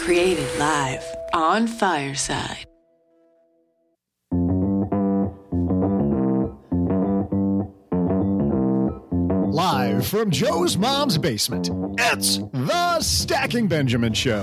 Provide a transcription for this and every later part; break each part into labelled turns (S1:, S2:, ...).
S1: Created live on Fireside.
S2: Live from Joe's mom's basement, it's the Stacking Benjamin Show.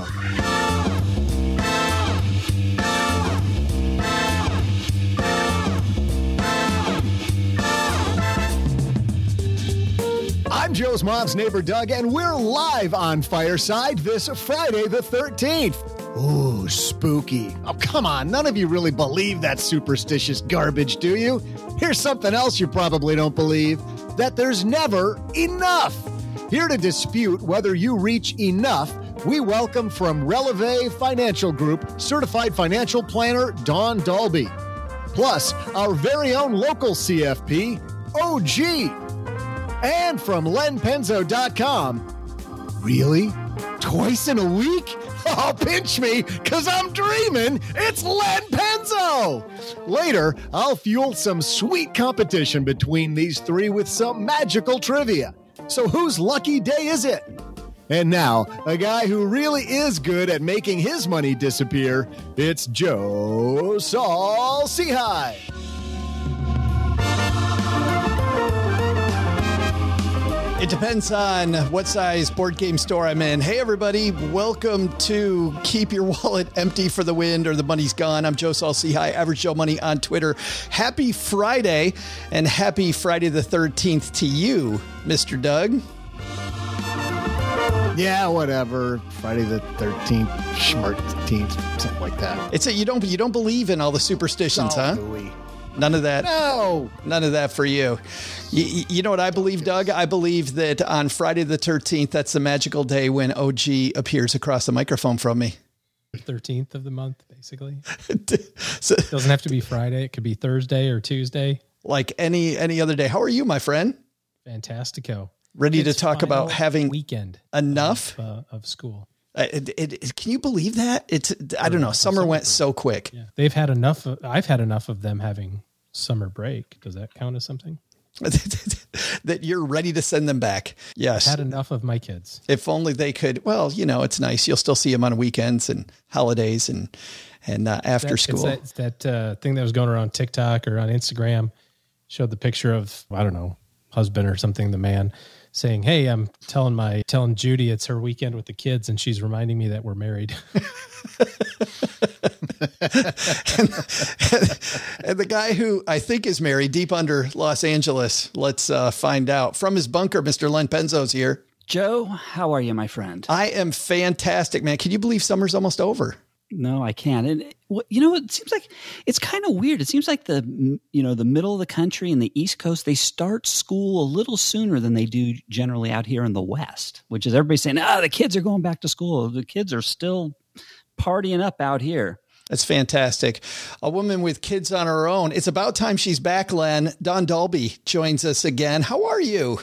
S2: I'm Joe's mom's neighbor, Doug, and we're live on Fireside this Friday the 13th. Ooh, spooky. Oh, come on. None of you really believe that superstitious garbage, do you? Here's something else you probably don't believe, that there's never enough. Here to dispute whether you reach enough, we welcome from Releve Financial Group, certified financial planner Dawn Dalby. Plus, our very own local CFP, OG. And from lenpenzo.com. Really? Twice in a week? Oh, pinch me, because I'm dreaming. It's Len Penzo. Later, I'll fuel some sweet competition between these three with some magical trivia. So whose lucky day is it? And now, a guy who really is good at making his money disappear. It's Joe Saul-Sehy.
S3: It depends on what size board game store I'm in. Hey, everybody. Welcome to Keep Your Wallet Empty for the Wind or the Money's Gone. I'm Joe Saul-Sehy, Average Joe Money on Twitter. Happy Friday and happy Friday the 13th to you, Mr. Doug.
S2: Yeah, whatever. Friday the 13th, Schmart 13th, something like that.
S3: You don't believe in all the superstitions, huh?
S2: Louis.
S3: None of that.
S2: No.
S3: None of that for you. You know what I believe, Doug? I believe that on Friday the 13th, that's the magical day when OG appears across the microphone from me.
S4: 13th of the month, basically.
S3: So,
S4: it doesn't have to be Friday. It could be Thursday or Tuesday.
S3: Like any other day. How are you, my friend?
S4: Fantastico.
S3: Ready to talk about having
S4: weekend
S3: enough
S4: of school.
S3: Can you believe that? I don't know. Summer went so quick.
S4: Yeah. They've had enough. I've had enough of them having summer break. Does that count as something?
S3: That you're ready to send them back. Yes.
S4: I've had enough of my kids.
S3: If only they could. Well, it's nice. You'll still see them on weekends and holidays and after school.
S4: It's that thing that was going around TikTok or on Instagram showed the picture of, I don't know, husband or something, the man saying, "Hey, I'm telling Judy it's her weekend with the kids, and she's reminding me that we're married."
S3: and the guy who I think is married deep under Los Angeles. Let's find out. From his bunker, Mr. Len Penzo's here.
S5: Joe, how are you, my friend?
S3: I am fantastic, man. Can you believe summer's almost over?
S5: No, I can't. And it seems like it's kind of weird. It seems like the middle of the country and the East Coast, they start school a little sooner than they do generally out here in the West, which is everybody saying, the kids are going back to school. The kids are still partying up out here.
S3: That's fantastic. A woman with kids on her own. It's about time she's back, Len. Dawn Dalby joins us again. How are you?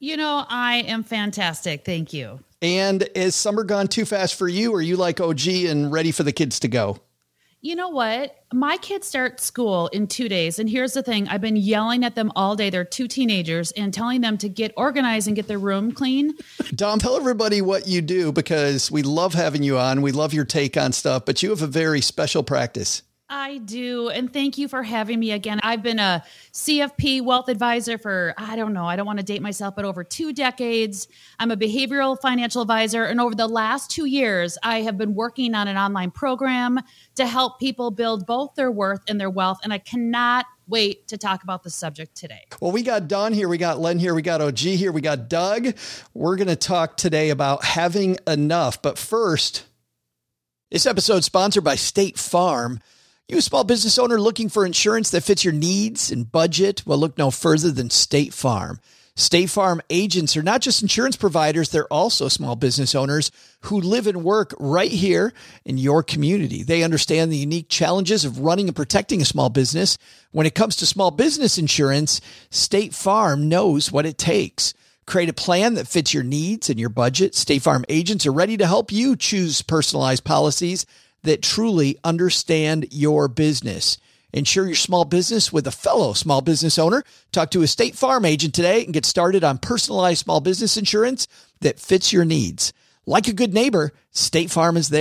S6: I am fantastic. Thank you.
S3: And is summer gone too fast for you? Or are you like OG and ready for the kids to go?
S6: You know what? My kids start school in 2 days. And here's the thing. I've been yelling at them all day. They're two teenagers and telling them to get organized and get their room clean.
S3: Dom, tell everybody what you do because we love having you on. We love your take on stuff, but you have a very special practice.
S6: I do. And thank you for having me again. I've been a CFP wealth advisor for, I don't want to date myself, but over 2 decades. I'm a behavioral financial advisor. And over the last 2 years, I have been working on an online program to help people build both their worth and their wealth. And I cannot wait to talk about the subject today.
S3: Well, we got Dawn here. We got Len here. We got OG here. We got Doug. We're going to talk today about having enough. But first, this episode is sponsored by State Farm. You a small business owner looking for insurance that fits your needs and budget? Well, look no further than State Farm. State Farm agents are not just insurance providers, they're also small business owners who live and work right here in your community. They understand the unique challenges of running and protecting a small business. When it comes to small business insurance, State Farm knows what it takes. Create a plan that fits your needs and your budget. State Farm agents are ready to help you choose personalized policies that truly understand your business. Insure your small business with a fellow small business owner. Talk to a State Farm agent today and get started on personalized small business insurance that fits your needs. Like a good neighbor, State Farm is there.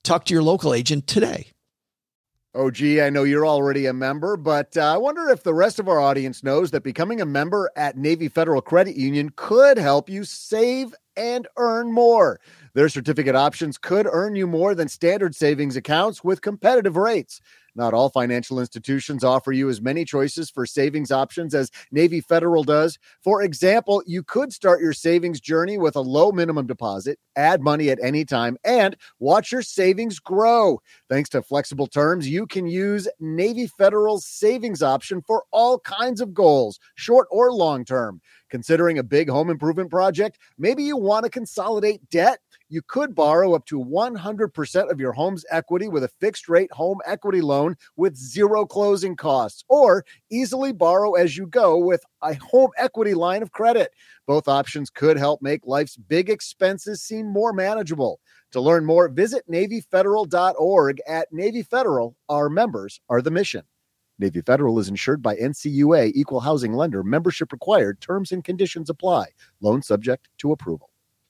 S3: Talk to your local agent today.
S2: Oh, gee, I know you're already a member, but I wonder if the rest of our audience knows that becoming a member at Navy Federal Credit Union could help you save and earn more. Their certificate options could earn you more than standard savings accounts with competitive rates. Not all financial institutions offer you as many choices for savings options as Navy Federal does. For example, you could start your savings journey with a low minimum deposit, add money at any time, and watch your savings grow. Thanks to flexible terms, you can use Navy Federal's savings option for all kinds of goals, short or long term. Considering a big home improvement project, maybe you want to consolidate debt. You could borrow up to 100% of your home's equity with a fixed rate home equity loan with zero closing costs, or easily borrow as you go with a home equity line of credit. Both options could help make life's big expenses seem more manageable. To learn more, visit NavyFederal.org. At Navy Federal, our members are the mission. Navy Federal is insured by NCUA, Equal Housing Lender. Membership required. Terms and conditions apply. Loan subject to approval.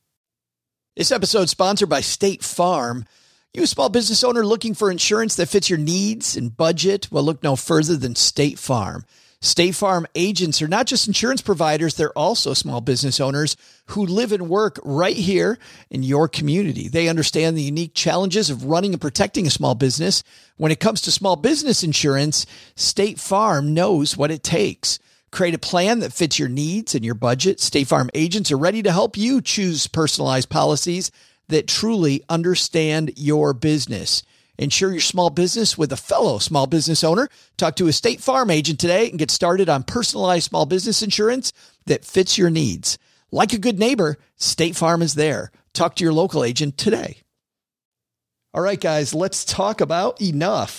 S3: This episode is sponsored by State Farm. You a small business owner looking for insurance that fits your needs and budget? Well, look no further than State Farm. State Farm agents are not just insurance providers, they're also small business owners who live and work right here in your community. They understand the unique challenges of running and protecting a small business. When it comes to small business insurance, State Farm knows what it takes. Create a plan that fits your needs and your budget. State Farm agents are ready to help you choose personalized policies that truly understand your business. Insure your small business with a fellow small business owner. Talk to a State Farm agent today and get started on personalized small business insurance that fits your needs. Like a good neighbor, State Farm is there. Talk to your local agent today. All right, guys, let's talk about enough.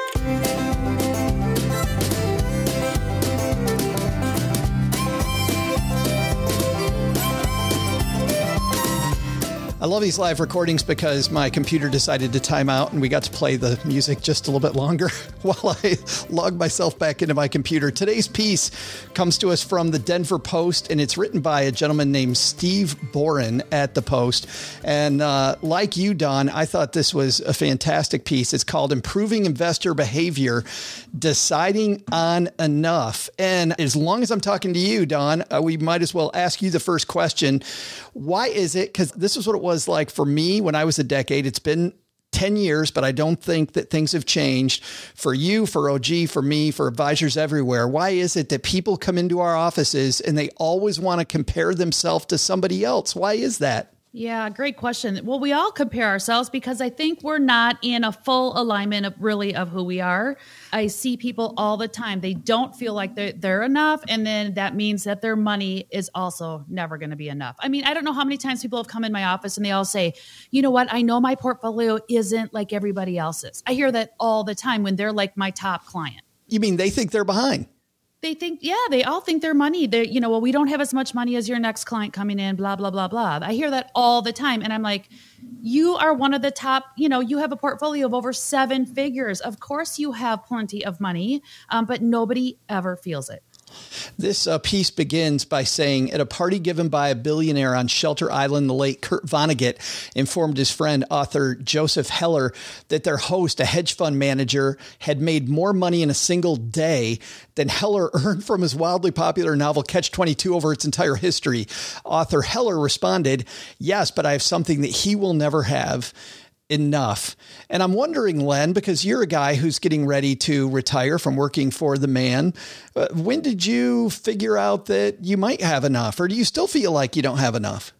S3: I love these live recordings because my computer decided to time out and we got to play the music just a little bit longer while I log myself back into my computer. Today's piece comes to us from the Denver Post, and it's written by a gentleman named Steve Boren at the Post. And like you, Don, I thought this was a fantastic piece. It's called Improving Investor Behavior, Deciding on Enough. And as long as I'm talking to you, Don, we might as well ask you the first question. Why is it? Because this is what it was like for me when I was a decade. It's been 10 years, but I don't think that things have changed for you, for OG, for me, for advisors everywhere. Why is it that people come into our offices and they always want to compare themselves to somebody else? Why is that?
S6: Yeah, great question. Well, we all compare ourselves because I think we're not in a full alignment of who we are. I see people all the time. They don't feel like they're enough. And then that means that their money is also never going to be enough. I mean, I don't know how many times people have come in my office and they all say, you know what? I know my portfolio isn't like everybody else's. I hear that all the time when they're like my top client.
S3: You mean they think they're behind?
S6: They think, they all think their money. Well, we don't have as much money as your next client coming in, blah, blah, blah, blah. I hear that all the time. And I'm like, you are one of the top, you have a portfolio of over 7 figures. Of course you have plenty of money, but nobody ever feels it.
S3: This piece begins by saying, at a party given by a billionaire on Shelter Island, the late Kurt Vonnegut informed his friend, author Joseph Heller, that their host, a hedge fund manager, had made more money in a single day than Heller earned from his wildly popular novel Catch-22 over its entire history. Author Heller responded, yes, but I have something that he will never have. Enough. And I'm wondering, Len, because you're a guy who's getting ready to retire from working for the man, when did you figure out that you might have enough, or do you still feel like you don't have enough?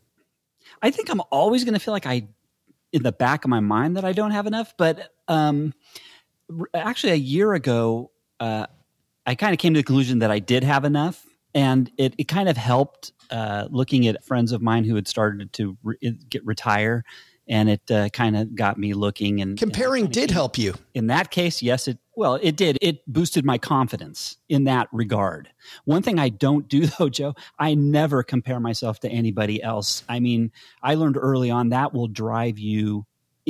S5: I think I'm always going to feel like in the back of my mind that I don't have enough. But actually a year ago, I kind of came to the conclusion that I did have enough. And it kind of helped looking at friends of mine who had started to retire. And it kind of got me looking. And
S3: comparing did help you.
S5: In that case, yes, it did. It boosted my confidence in that regard. One thing I don't do, though, Joe, I never compare myself to anybody else. I mean, I learned early on that will drive you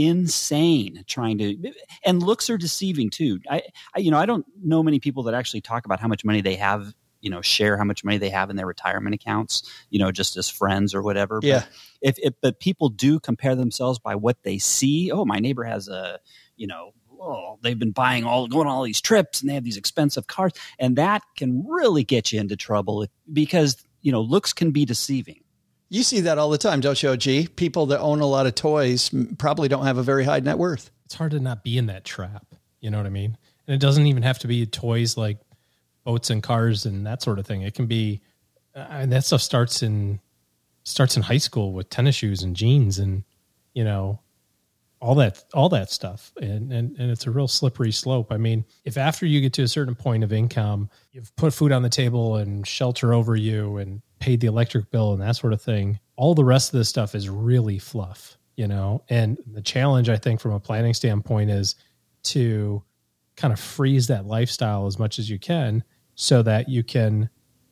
S5: insane and looks are deceiving too. I don't know many people that actually talk about how much money they have share how much money they have in their retirement accounts, just as friends or whatever.
S3: Yeah.
S5: But but people do compare themselves by what they see. Oh, my neighbor has they've been going on all these trips and they have these expensive cars. And that can really get you into trouble because, looks can be deceiving.
S3: You see that all the time, don't you, OG? People that own a lot of toys probably don't have a very high net worth.
S4: It's hard to not be in that trap. You know what I mean? And it doesn't even have to be toys like boats and cars and that sort of thing. It can be, that stuff starts in high school with tennis shoes and jeans and, all that stuff. And it's a real slippery slope. I mean, if after you get to a certain point of income, you've put food on the table and shelter over you and paid the electric bill and that sort of thing, all the rest of this stuff is really fluff, and the challenge, I think, from a planning standpoint is to kind of freeze that lifestyle as much as you can so that you can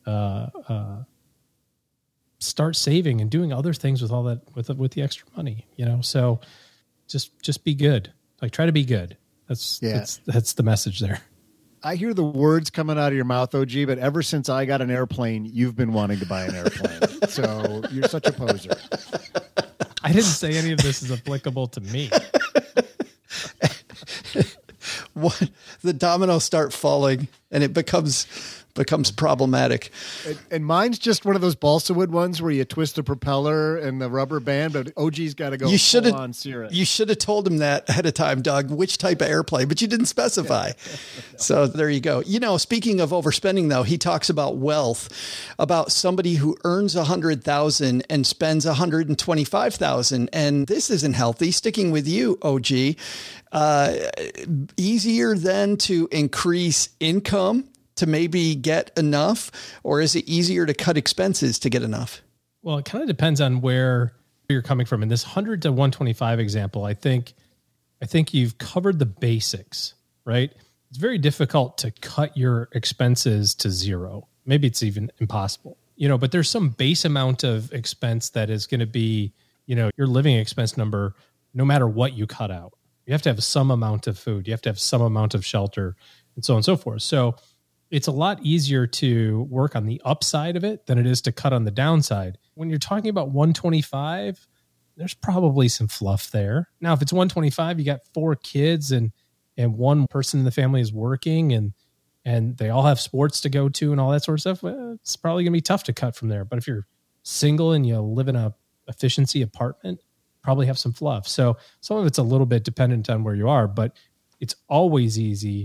S4: start saving and doing other things with all that, with the extra money, so just be good. Like, try to be good. That's the message there.
S2: I hear the words coming out of your mouth, OG, but ever since I got an airplane, you've been wanting to buy an airplane. So you're such a poser.
S4: I didn't say any of this is applicable to me.
S3: The dominoes start falling and it becomes problematic.
S2: And mine's just one of those balsa wood ones where you twist the propeller and the rubber band, but OG's got to go full on Cirrus.
S3: You should have told him that ahead of time, Doug, which type of airplane, but you didn't specify. So there you go. Speaking of overspending, though, he talks about wealth, about somebody who earns $100,000 and spends $125,000. And this isn't healthy. Sticking with you, OG, easier then to increase income to maybe get enough, or is it easier to cut expenses to get enough?
S4: Well, it kind of depends on where you're coming from. In this 100 to 125 example, I think you've covered the basics, right? It's very difficult to cut your expenses to zero. Maybe it's even impossible, but there's some base amount of expense that is going to be, your living expense number, no matter what you cut out. You have to have some amount of food. You have to have some amount of shelter and so on and so forth. So it's a lot easier to work on the upside of it than it is to cut on the downside. When you're talking about 125, there's probably some fluff there. Now, if it's 125, you got 4 kids and one person in the family is working and they all have sports to go to and all that sort of stuff, well, it's probably going to be tough to cut from there. But if you're single and you live in a efficiency apartment, probably have some fluff. So some of it's a little bit dependent on where you are, but it's always easier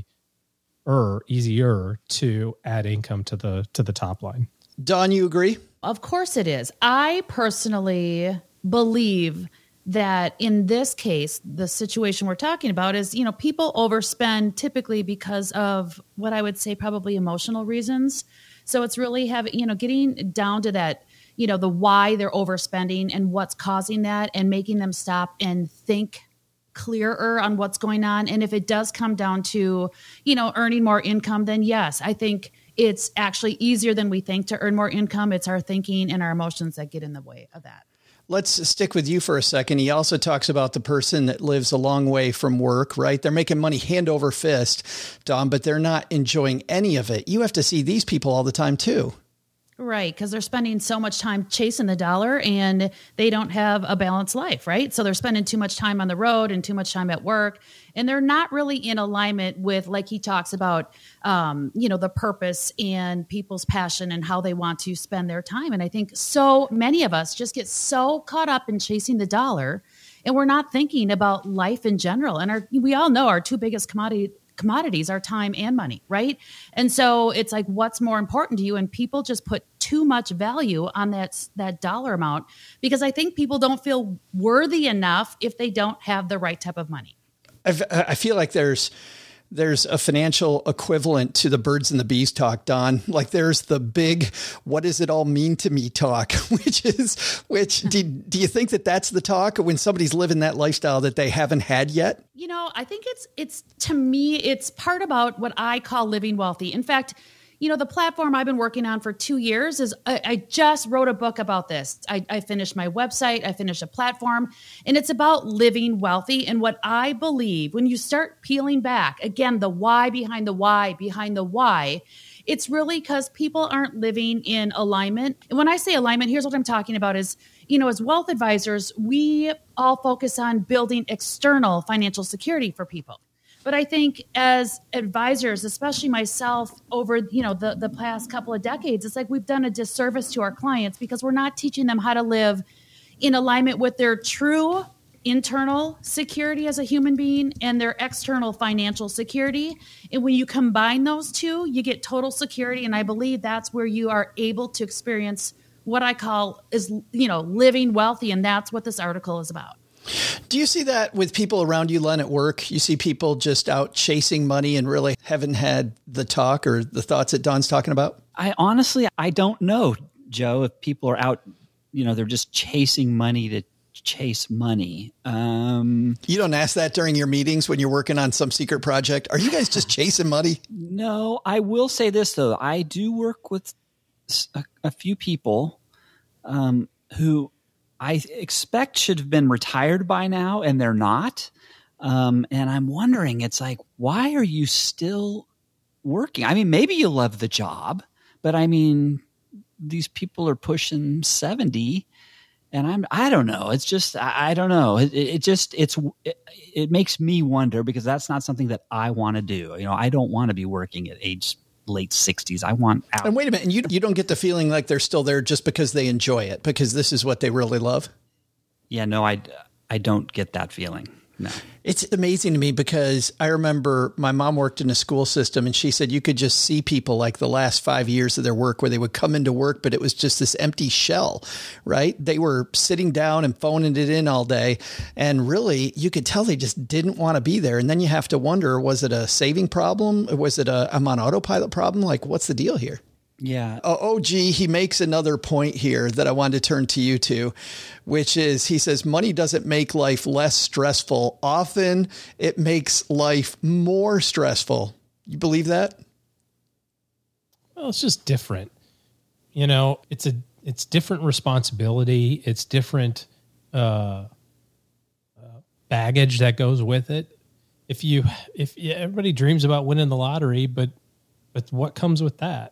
S4: to add income to the top line.
S3: Dawn, you agree?
S6: Of course it is. I personally believe that in this case, the situation we're talking about is, people overspend typically because of what I would say probably emotional reasons. So it's really getting down to that, the why they're overspending and what's causing that and making them stop and think clearer on what's going on. And if it does come down to, earning more income, then yes, I think it's actually easier than we think to earn more income. It's our thinking and our emotions that get in the way of that.
S3: Let's stick with you for a second. He also talks about the person that lives a long way from work, right? They're making money hand over fist, Dawn, but they're not enjoying any of it. You have to see these people all the time too.
S6: Right, because they're spending so much time chasing the dollar and they don't have a balanced life, right? So they're spending too much time on the road and too much time at work, and they're not really in alignment with, like he talks about, the purpose and people's passion and how they want to spend their time. And I think so many of us just get so caught up in chasing the dollar, and we're not thinking about life in general. And we all know our two biggest commodities are time and money, right? And so it's like, what's more important to you? And people just put too much value on that dollar amount, because I think people don't feel worthy enough if they don't have the right type of money.
S3: I feel like there's a financial equivalent to the birds and the bees talk, Don. Like there's the big, what does it all mean to me talk, which do you think that that's the talk when somebody's living that lifestyle that they haven't had yet?
S6: I think it's to me, it's part about what I call living wealthy. In fact, the platform I've been working on for 2 years is I just wrote a book about this. I finished my website. I finished a platform, and it's about living wealthy. And what I believe, when you start peeling back, again, the why behind the why behind the why, it's really because people aren't living in alignment. And when I say alignment, here's what I'm talking about is, as wealth advisors, we all focus on building external financial security for people. But I think as advisors, especially myself, over the past couple of decades, it's like we've done a disservice to our clients because we're not teaching them how to live in alignment with their true internal security as a human being and their external financial security. And when you combine those two, you get total security. And I believe that's where you are able to experience what I call is, living wealthy. And that's what this article is about.
S3: Do you see that with people around you, Len, at work? You see people just out chasing money and really haven't had the talk or the thoughts that Dawn's talking about?
S5: I don't know, Joe, if people are out, they're just chasing money to chase money.
S3: You don't ask that during your meetings when you're working on some secret project. Are you guys just chasing money?
S5: No, I will say this, though. I do work with a few people who I expect should have been retired by now, and they're not. And I'm wondering, it's like, why are you still working? I mean, maybe you love the job, but I mean, these people are pushing 70, and I don't know. It's just, I don't know. It makes me wonder, because that's not something that I want to do. I don't want to be working at late 60s. I want out.
S3: And wait a minute, and you don't get the feeling like they're still there just because they enjoy it, because this is what they really love?
S5: Yeah, no, I don't get that feeling. No.
S3: It's amazing to me because I remember my mom worked in a school system, and she said you could just see people like the last 5 years of their work where they would come into work, but it was just this empty shell, right? They were sitting down and phoning it in all day. And really, you could tell they just didn't want to be there. And then you have to wonder, was it a saving problem? Was it I'm on autopilot problem? Like, what's the deal here?
S5: Yeah.
S3: OG, he makes another point here that I wanted to turn to you to, which is, he says, money doesn't make life less stressful. Often it makes life more stressful. You believe that?
S4: Well, it's just different. It's different responsibility. It's different baggage that goes with it. If everybody dreams about winning the lottery, but what comes with that?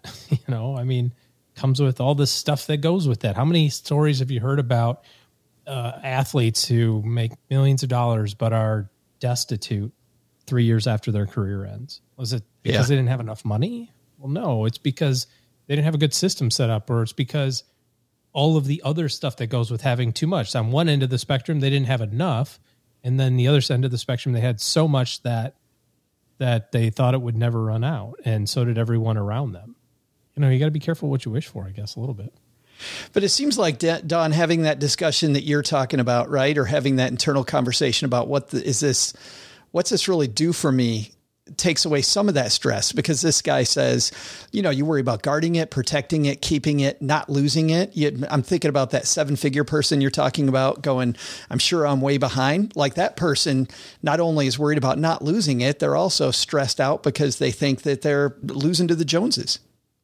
S4: Comes with all this stuff that goes with that. How many stories have you heard about athletes who make millions of dollars but are destitute 3 years after their career ends? Was it because they didn't have enough money? Well, no, it's because they didn't have a good system set up, or it's because all of the other stuff that goes with having too much. So on one end of the spectrum, they didn't have enough. And then the other end of the spectrum, they had so much that they thought it would never run out. And so did everyone around them. You got to be careful what you wish for, I guess, a little bit.
S3: But it seems like, Dawn, having that discussion that you're talking about, right? Or having that internal conversation about what's this really do for me, takes away some of that stress, because this guy says, you worry about guarding it, protecting it, keeping it, not losing it. I'm thinking about that 7-figure person you're talking about going, I'm sure I'm way behind. Like, that person not only is worried about not losing it, they're also stressed out because they think that they're losing to the Joneses.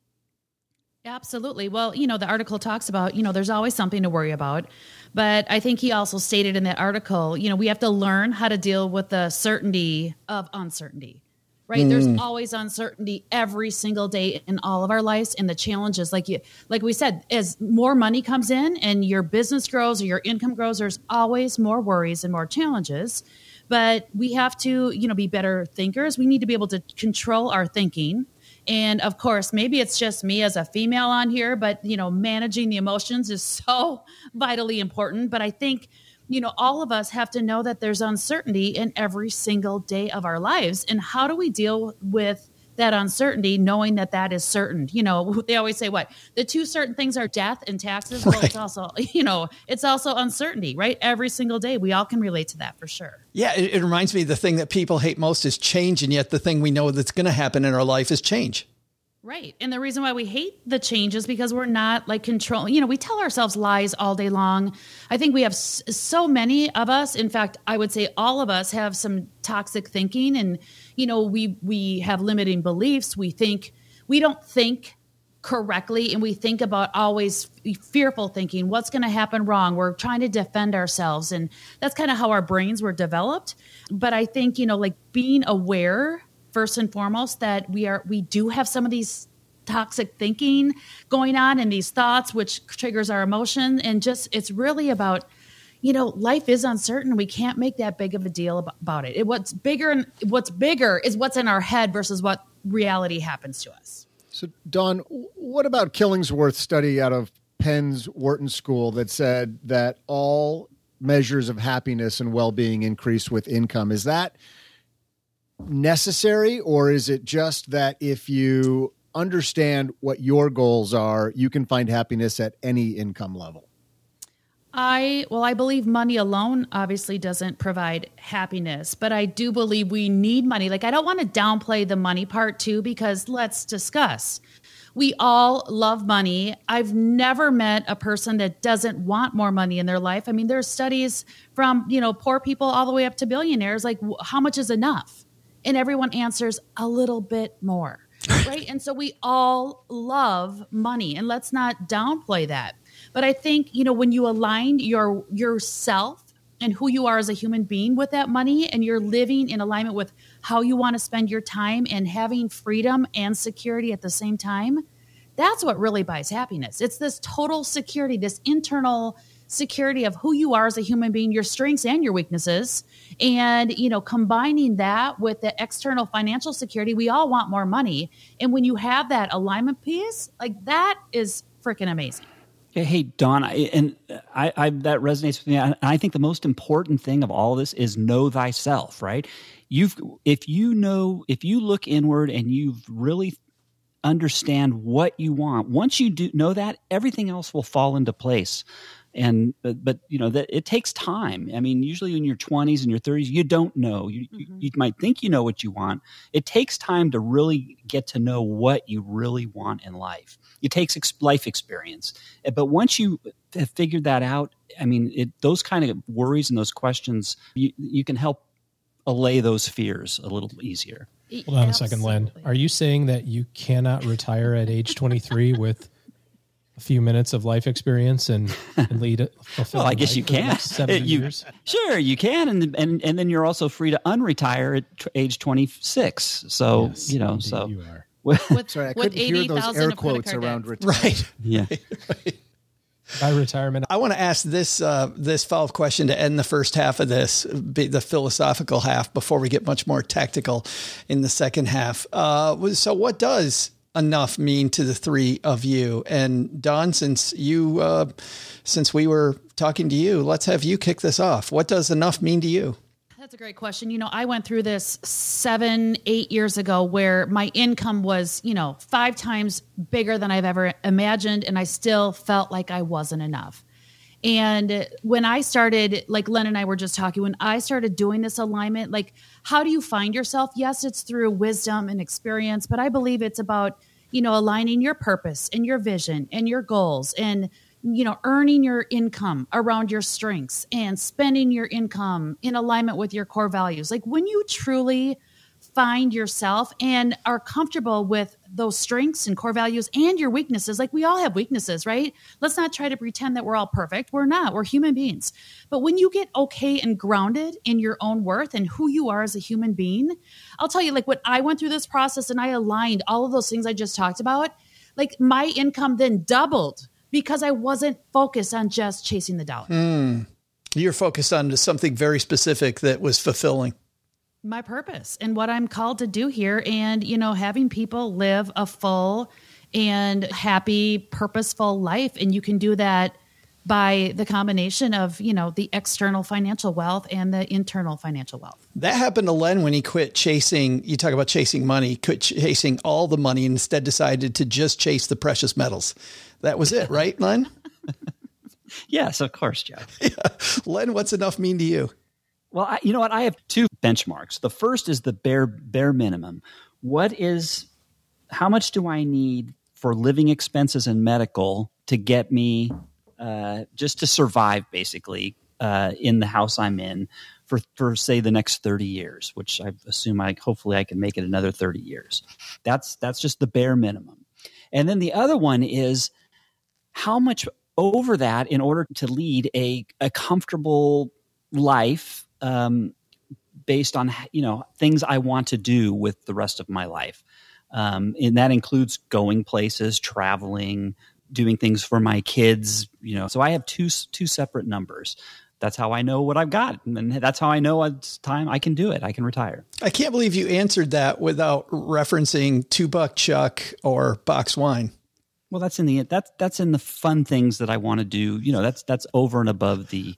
S6: Absolutely. Well, the article talks about, there's always something to worry about. But I think he also stated in that article, we have to learn how to deal with the certainty of uncertainty. Right. There's always uncertainty every single day in all of our lives. And the challenges, like we said, as more money comes in and your business grows or your income grows, there's always more worries and more challenges. But we have to, be better thinkers. We need to be able to control our thinking. And of course, maybe it's just me as a female on here, but, managing the emotions is so vitally important. But I think, all of us have to know that there's uncertainty in every single day of our lives. And how do we deal with that uncertainty, knowing that that is certain? They always say, the two certain things are death and taxes. Well, it's also, it's also uncertainty, right? Every single day. We all can relate to that for sure.
S3: Yeah. It reminds me, the thing that people hate most is change. And yet the thing we know that's going to happen in our life is change.
S6: Right. And the reason why we hate the change is because we're not controlling, we tell ourselves lies all day long. I think we have so many of us, in fact, I would say all of us have some toxic thinking, and, we have limiting beliefs. We don't think correctly, and we think about always fearful thinking. What's going to happen wrong? We're trying to defend ourselves. And that's kind of how our brains were developed. But I think, being aware first and foremost that we do have some of these toxic thinking going on and these thoughts, which triggers our emotion. And just, it's really about, life is uncertain. We can't make that big of a deal about it. What's bigger is what's in our head versus what reality happens to us.
S2: So, Dawn, what about Killingsworth's study out of Penn's Wharton School that said that all measures of happiness and well-being increase with income? Is that necessary, or is it just that if you understand what your goals are, you can find happiness at any income level?
S6: I believe money alone obviously doesn't provide happiness, but I do believe we need money. Like, I don't want to downplay the money part too, because let's discuss. We all love money. I've never met a person that doesn't want more money in their life. I mean, there's studies from, poor people all the way up to billionaires, like how much is enough? And everyone answers a little bit more, right? And so we all love money, and let's not downplay that. But I think, when you align yourself and who you are as a human being with that money, and you're living in alignment with how you want to spend your time and having freedom and security at the same time, that's what really buys happiness. It's this total security, this internal security of who you are as a human being, your strengths and your weaknesses. And, combining that with the external financial security, we all want more money. And when you have that alignment piece, like, that is freaking amazing.
S5: Hey, Dawn, I that resonates with me. I think the most important thing of all of this is know thyself, right? If you look inward and you really understand what you want, once you do know that, everything else will fall into place. And but that it takes time. I mean, usually in your 20s and your 30s, you don't know. You might think you know what you want. It takes time to really get to know what you really want in life. It takes life experience. But once you have figured that out, I mean, those kind of worries and those questions, you can help allay those fears a little easier.
S4: Hold on a second, Len. Are you saying that you cannot retire at age 23 with a few minutes of life experience and lead a fulfilling
S5: Well, I guess you can.
S4: 70 years?
S5: Sure, you can, and then you're also free to unretire at age 26. So
S4: Yes,
S5: so
S4: indeed you are.
S2: Sorry, I couldn't hear those air quotes around retirement.
S3: Right.
S5: Yeah.
S4: By retirement,
S3: I want to ask this follow-up question to end the first half of this, the philosophical half, before we get much more tactical in the second half. So what does enough mean to the three of you? And Dawn, since we were talking to you, let's have you kick this off. What does enough mean to you?
S6: That's a great question. I went through this 7-8 years ago where my income was, 5 times bigger than I've ever imagined. And I still felt like I wasn't enough. And when I started, like Len and I were just talking, when I started doing this alignment, like, how do you find yourself? Yes, it's through wisdom and experience, but I believe it's about, aligning your purpose and your vision and your goals and, earning your income around your strengths and spending your income in alignment with your core values. Like, when you truly find yourself and are comfortable with those strengths and core values and your weaknesses, like, we all have weaknesses, right? Let's not try to pretend that we're all perfect. We're not. We're human beings. But when you get okay and grounded in your own worth and who you are as a human being, I'll tell you, like, when I went through this process and I aligned all of those things I just talked about, like, my income then doubled because I wasn't focused on just chasing the dollar.
S3: You're focused on something very specific that was fulfilling.
S6: My purpose and what I'm called to do here, and, having people live a full and happy, purposeful life. And you can do that by the combination of, the external financial wealth and the internal financial wealth.
S3: That happened to Len when he quit chasing, you talk about chasing money, quit chasing all the money and instead decided to just chase the precious metals. That was it, right, Len?
S5: Yes, of course, Jeff.
S3: Yeah. Len, what's enough mean to you?
S5: Well, you know what? I have 2 benchmarks. The first is the bare minimum. How much do I need for living expenses and medical to get me just to survive, basically, in the house I'm in for say the next 30 years, which I assume hopefully I can make it another 30 years. That's just the bare minimum. And then the other one is how much over that in order to lead a comfortable life based on things I want to do with the rest of my life. And that includes going places, traveling, doing things for my kids, so I have two separate numbers. That's how I know what I've got. And that's how I know it's time I can do it. I can retire. I
S3: can't believe you answered that without referencing $2 Chuck or box wine.
S5: Well, that's in the fun things that I want to do. That's over and above the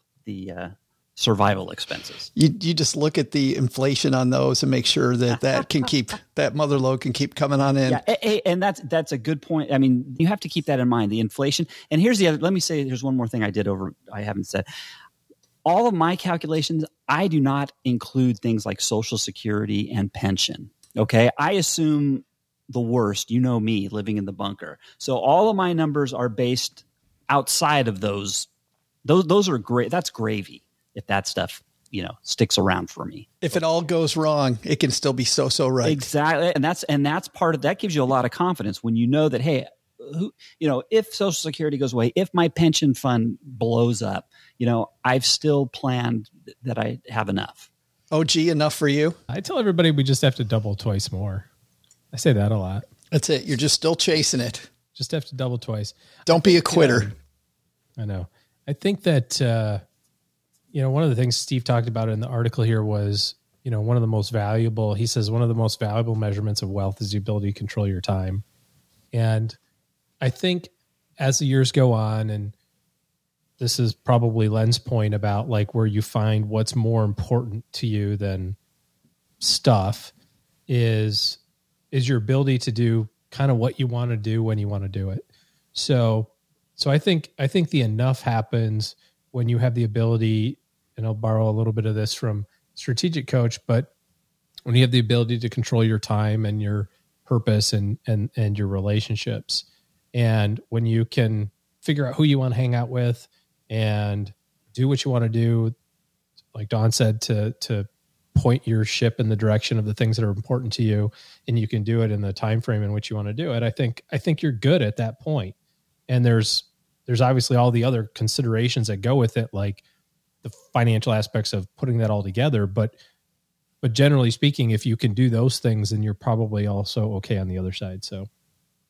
S5: survival expenses.
S3: You just look at the inflation on those and make sure that can keep that mother load can keep coming on in.
S5: Yeah, and that's a good point. I mean, you have to keep that in mind, the inflation. And here's the other. Let me say, here's one more thing I haven't said. All of my calculations, I do not include things like Social Security and pension. Okay, I assume the worst. You know me, living in the bunker. So all of my numbers are based outside of those. Those are great. That's gravy. If that stuff, sticks around for me.
S3: If it all goes wrong, it can still be so right.
S5: Exactly. And that's part of that gives you a lot of confidence when you know that, hey, if Social Security goes away, if my pension fund blows up, I've still planned that I have enough.
S3: OG, enough for you?
S4: I tell everybody we just have to double twice more. I say that a lot.
S3: That's it. You're just still chasing it.
S4: Just have to double twice.
S3: Don't be a quitter.
S4: I know. I think that, one of the things Steve talked about in the article here was, one of the most valuable measurements of wealth is the ability to control your time. And I think as the years go on, and this is probably Len's point about like where you find what's more important to you than stuff is your ability to do kind of what you want to do when you want to do it. So I think the enough happens when you have the ability, and I'll borrow a little bit of this from Strategic Coach, but when you have the ability to control your time and your purpose and your relationships, and when you can figure out who you want to hang out with and do what you want to do, like Don said, to point your ship in the direction of the things that are important to you, and you can do it in the time frame in which you want to do it, I think you're good at that point. And there's obviously all the other considerations that go with it, like the financial aspects of putting that all together. But generally speaking, if you can do those things, then you're probably also okay on the other side. So a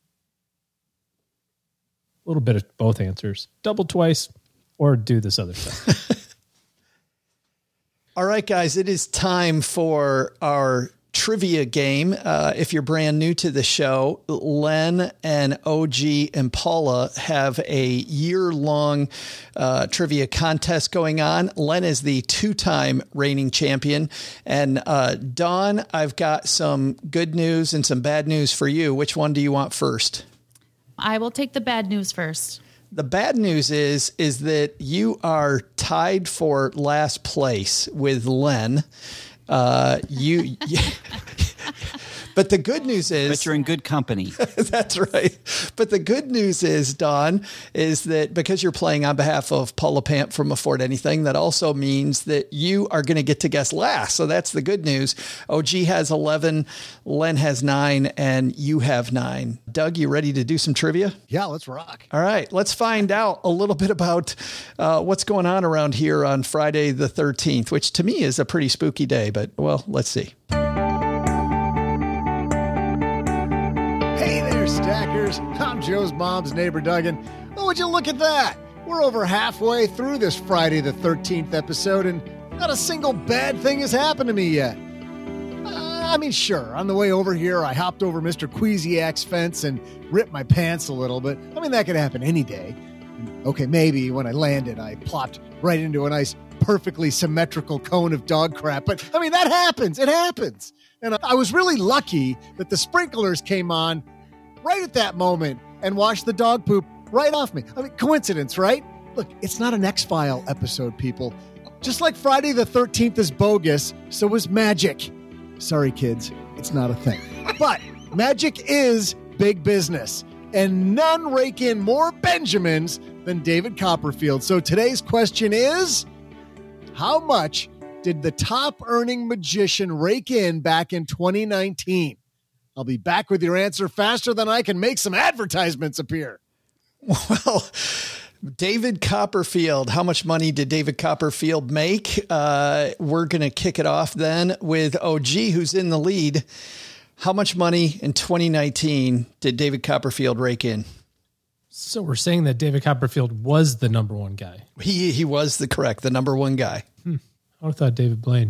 S4: little bit of both answers, double twice or do this other stuff.
S3: All right, guys, it is time for our trivia game. If you're brand new to the show, Len and OG and Paula have a year-long trivia contest going on. Len is the 2-time reigning champion. And Dawn, I've got some good news and some bad news for you. Which one do you want first?
S6: I will take the bad news first.
S3: The bad news is that you are tied for last place with Len. But the good news is...
S5: But you're in good company.
S3: That's right. But the good news is, Don, is that because you're playing on behalf of Paula Pant from Afford Anything, that also means that you are going to get to guess last. So that's the good news. OG has 11, Len has 9, and you have 9. Doug, you ready to do some trivia?
S2: Yeah, let's rock.
S3: All right. Let's find out a little bit about what's going on around here on Friday the 13th, which to me is a pretty spooky day, but well, let's see.
S2: Hey there, Stackers. I'm Joe's mom's neighbor, Doug, and oh, would you look at that? We're over halfway through this Friday the 13th episode, and not a single bad thing has happened to me yet. Sure, on the way over here, I hopped over Mr. Queasiac's fence and ripped my pants a little, but that could happen any day. Okay, maybe when I landed, I plopped right into a nice, perfectly symmetrical cone of dog crap, but that happens. It happens. And I was really lucky that the sprinklers came on right at that moment and washed the dog poop right off me. Coincidence, right? Look, it's not an X-File episode, people. Just like Friday the 13th is bogus, so is magic. Sorry, kids, it's not a thing. But magic is big business, and none rake in more Benjamins than David Copperfield. So today's question is, how much did the top-earning magician rake in back in 2019? I'll be back with your answer faster than I can make some advertisements appear.
S3: Well, David Copperfield, how much money did David Copperfield make? We're going to kick it off then with OG, who's in the lead. How much money in 2019 did David Copperfield rake in?
S4: So we're saying that David Copperfield was the number one guy.
S3: He was the number one guy.
S4: I would have thought David Blaine.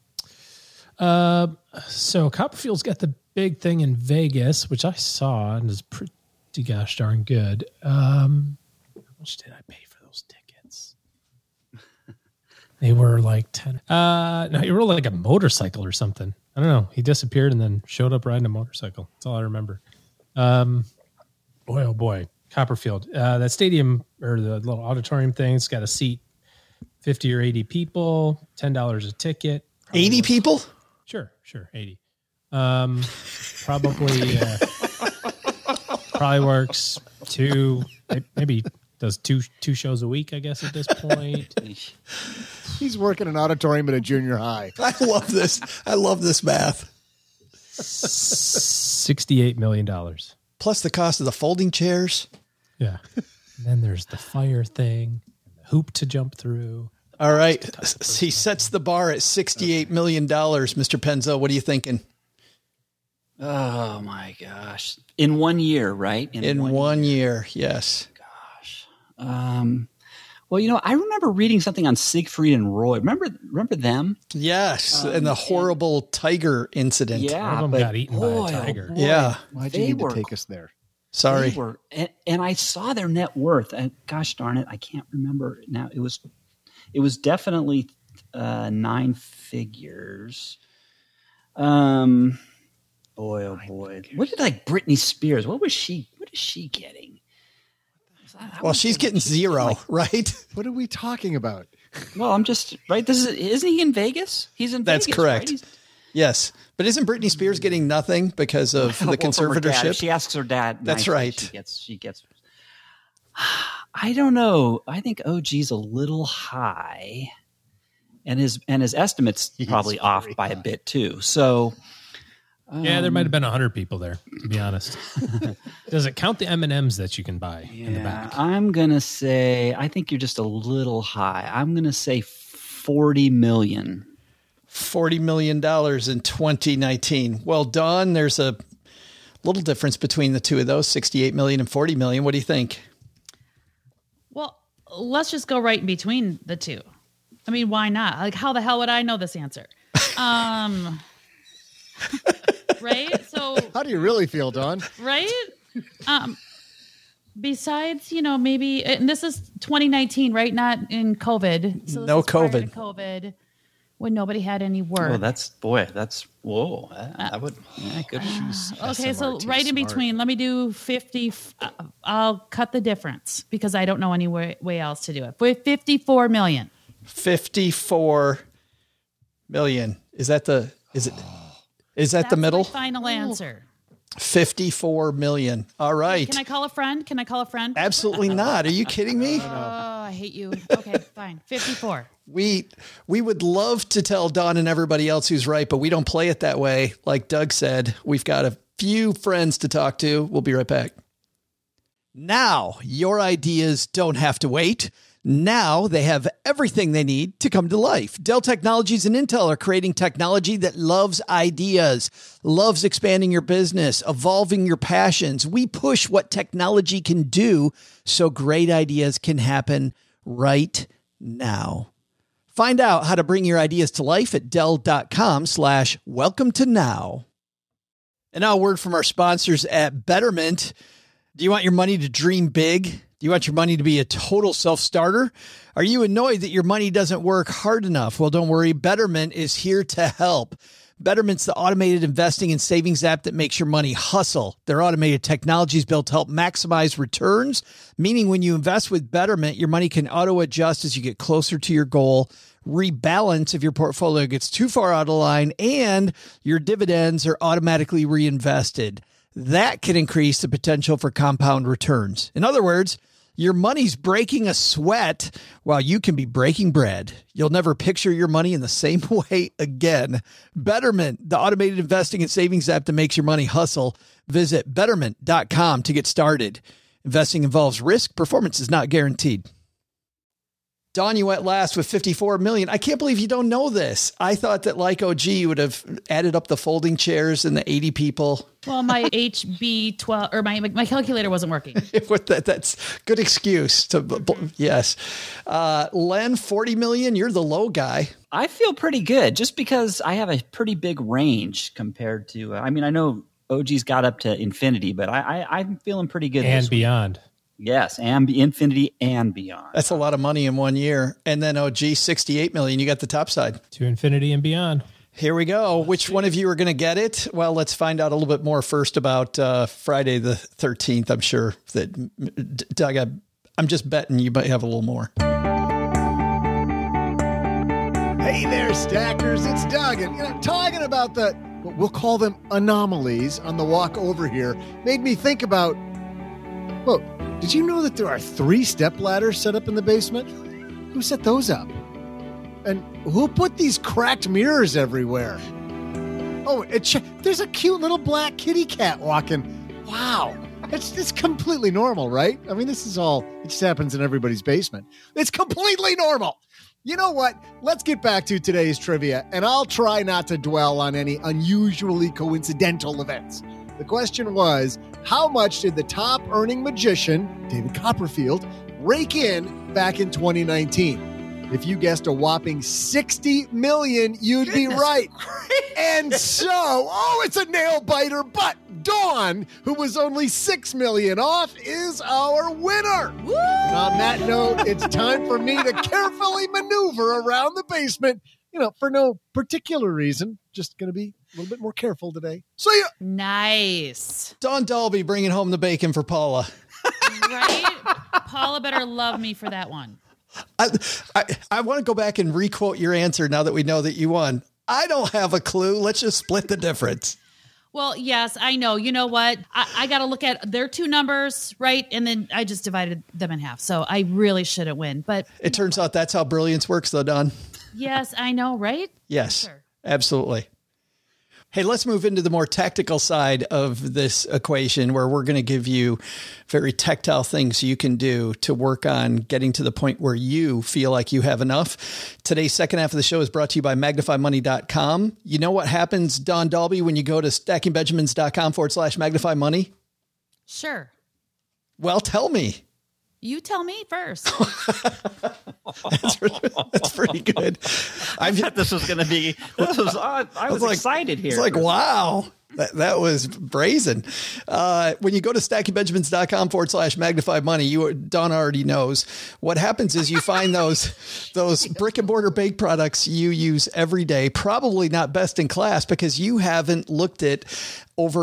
S4: So Copperfield's got the big thing in Vegas, which I saw and is pretty gosh darn good. How much did I pay for those tickets? They were like 10. No, he rode like a motorcycle or something. I don't know. He disappeared and then showed up riding a motorcycle. That's all I remember. Boy, oh boy. Copperfield. That stadium or the little auditorium thing, it's got a seat 50 or 80 people, $10 a ticket.
S3: 80 people?
S4: Sure, 80. Probably works maybe does two shows a week, I guess, at this point.
S2: He's working an auditorium at a junior high.
S3: I love this. I love this math.
S4: $68 million.
S3: Plus the cost of the folding chairs.
S4: Yeah. And then there's the fire thing, the hoop to jump through.
S3: All right. He sets the bar at $68 million. Mr. Penzo, what are you thinking?
S5: Oh my gosh. In 1 year, right?
S3: In one year. Yes.
S5: Gosh. Well, I remember reading something on Siegfried and Roy. Remember them?
S3: Yes. And the horrible tiger incident.
S5: Yeah.
S4: One of them got eaten by a tiger.
S5: Oh boy.
S3: Yeah.
S2: Why'd you need to take us there?
S3: Sorry.
S5: And I saw their net worth. And gosh darn it, I can't remember now. It was definitely 9 figures. Boy, oh boy. What did Britney Spears? What is she getting?
S3: Well, she's getting zero, right?
S2: What are we talking about?
S5: Well, I'm just right. Isn't he in Vegas? He's in
S3: That's
S5: Vegas.
S3: correct.
S5: Right?
S3: Yes. But isn't Britney Spears getting nothing because of the conservatorship?
S5: If she asks her dad.
S3: That's
S5: nicely,
S3: right.
S5: She gets. I don't know. I think OG's a little high, and his estimate's probably off by a bit too. So.
S4: Yeah, there might have been 100 people there, to be honest. Does it count the M&Ms that you can buy in the back?
S5: I'm going to say, I think you're just a little high. I'm going to say $40 million.
S3: $40 million in 2019. Well, Dawn, there's a little difference between the two of those, 68 million and 40 million. What do you think?
S6: Well, let's just go right in between the two. I mean, why not? Like, how the hell would I know this answer? Right? So
S2: How do you really feel, Dawn?
S6: right? Besides, maybe, and this is 2019, right? Not in COVID. So this
S3: No
S6: is prior to
S3: COVID.
S6: COVID, when nobody had any work.
S5: Oh, whoa. I would, yeah, good.
S6: Okay, so right in between, let me do 50. I'll cut the difference because I don't know any way else to do it. With 54 million.
S3: 54 million. Is that the middle?
S6: My final answer.
S3: 54 million. All right.
S6: Can I call a friend?
S3: Absolutely not. Are you kidding me?
S6: Oh, I hate you. Okay, fine. 54.
S3: We would love to tell Dawn and everybody else who's right, but we don't play it that way. Like Doug said, we've got a few friends to talk to. We'll be right back. Now, your ideas don't have to wait. Now they have everything they need to come to life. Dell Technologies and Intel are creating technology that loves ideas, loves expanding your business, evolving your passions. We push what technology can do so great ideas can happen right now. Find out how to bring your ideas to life at Dell.com/welcome to now. And now a word from our sponsors at Betterment. Do you want your money to dream big? Do you want your money to be a total self-starter? Are you annoyed that your money doesn't work hard enough? Well, don't worry. Betterment is here to help. Betterment's the automated investing and savings app that makes your money hustle. Their automated technology is built to help maximize returns, meaning when you invest with Betterment, your money can auto-adjust as you get closer to your goal, rebalance if your portfolio gets too far out of line, and your dividends are automatically reinvested. That can increase the potential for compound returns. In other words, your money's breaking a sweat while you can be breaking bread. You'll never picture your money in the same way again. Betterment, the automated investing and savings app that makes your money hustle. Visit Betterment.com to get started. Investing involves risk. Performance is not guaranteed. Don, you went last with 54 million. I can't believe you don't know this. I thought that like OG, you would have added up the folding chairs and the 80 people.
S6: Well, my HB12 or my calculator wasn't working.
S3: That's good excuse to, yes. Len, 40 million. You're the low guy.
S5: I feel pretty good just because I have a pretty big range compared to, I know OG's got up to infinity, but I'm feeling pretty good.
S4: And beyond.
S5: Yes, and infinity and beyond.
S3: That's a lot of money in 1 year. And then OG, 68 million. You got the top side.
S4: To infinity and beyond.
S3: Here we go. Which one of you are going to get it? Well, let's find out a little bit more first about Friday the 13th. I'm sure that, Doug, I'm just betting you might have a little more.
S2: Hey there, Stackers. It's Doug. And talking about what we'll call them anomalies on the walk over here made me think about, well, did you know that there are 3 step ladders set up in the basement? Who set those up? And who put these cracked mirrors everywhere? Oh, there's a cute little black kitty cat walking. Wow. It's completely normal, right? This is all, it just happens in everybody's basement. It's completely normal. You know what? Let's get back to today's trivia, and I'll try not to dwell on any unusually coincidental events. The question was, how much did the top earning magician, David Copperfield, rake in back in 2019? If you guessed a whopping 60 million, you'd be right. And so, it's a nail biter, but Dawn, who was only 6 million off, is our winner. Woo! And on that note, it's time for me to carefully maneuver around the basement, for no particular reason. Just going to be a little bit more careful today. See ya.
S6: Nice.
S3: Don Dalby bringing home the bacon for Paula.
S6: Right? Paula better love me for that one.
S3: I want to go back and re-quote your answer now that we know that you won. I don't have a clue. Let's just split the difference.
S6: Well, yes, I know. You know what? I got to look at their 2 numbers, right? And then I just divided them in half. So I really shouldn't win. But
S3: it turns out that's how brilliance works, though, Don.
S6: Yes, I know, right?
S3: Yes,
S6: sure.
S3: Absolutely. Hey, let's move into the more tactical side of this equation where we're going to give you very tactile things you can do to work on getting to the point where you feel like you have enough. Today's second half of the show is brought to you by MagnifyMoney.com. You know what happens, Don Dalby, when you go to stackingbenjamins.com/magnifymoney?
S6: Sure.
S3: Well, tell me.
S6: You tell me first.
S3: That's pretty good.
S5: I thought this was going to be. I was excited here.
S3: It's like, wow, that was brazen. When you go to stackingbenjamins.com/magnifymoney, Don already knows what happens is you find those brick and mortar bake products you use every day, probably not best in class because you haven't looked at over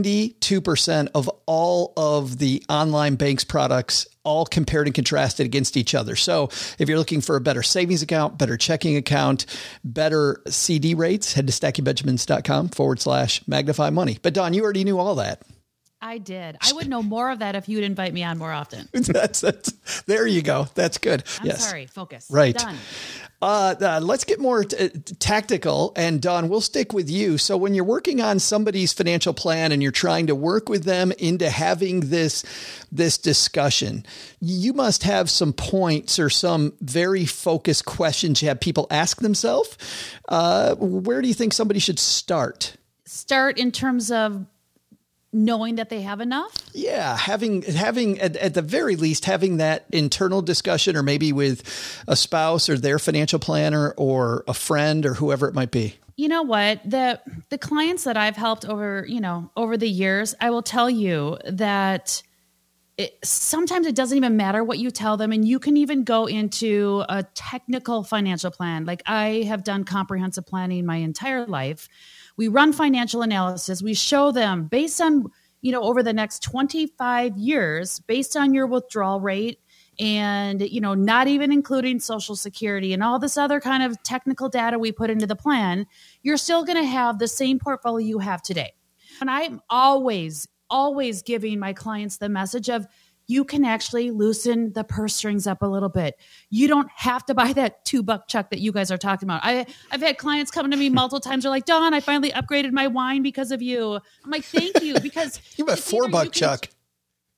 S3: 92% of all of the online banks products, all compared and contrasted against each other. So if you're looking for a better savings account, better checking account, better CD rates, head to stackingbenjamins.com/magnify money. But Don, you already knew all that.
S6: I did. I would know more of that if you'd invite me on more often.
S3: That's there you go. That's good.
S6: I'm sorry. Focus.
S3: Right.
S6: Done.
S3: Let's get more tactical, and Don, we'll stick with you. So when you're working on somebody's financial plan and you're trying to work with them into having this discussion, you must have some points or some very focused questions you have people ask themselves. Where do you think somebody should start?
S6: Start in terms of knowing that they have enough?
S3: Yeah, having at the very least, having that internal discussion, or maybe with a spouse or their financial planner or a friend or whoever it might be.
S6: You know what? The clients that I've helped over the years, I will tell you that sometimes it doesn't even matter what you tell them, and you can even go into a technical financial plan. Like I have done comprehensive planning my entire life. We run financial analysis. We show them based on, over the next 25 years, based on your withdrawal rate and, not even including Social Security and all this other kind of technical data we put into the plan, you're still going to have the same portfolio you have today. And I'm always giving my clients the message of, you can actually loosen the purse strings up a little bit. You don't have to buy that $2 chuck that you guys are talking about. I've had clients come to me multiple times. They're like, Dawn, I finally upgraded my wine because of you. I'm like, thank you. Because
S3: you have a $4 chuck.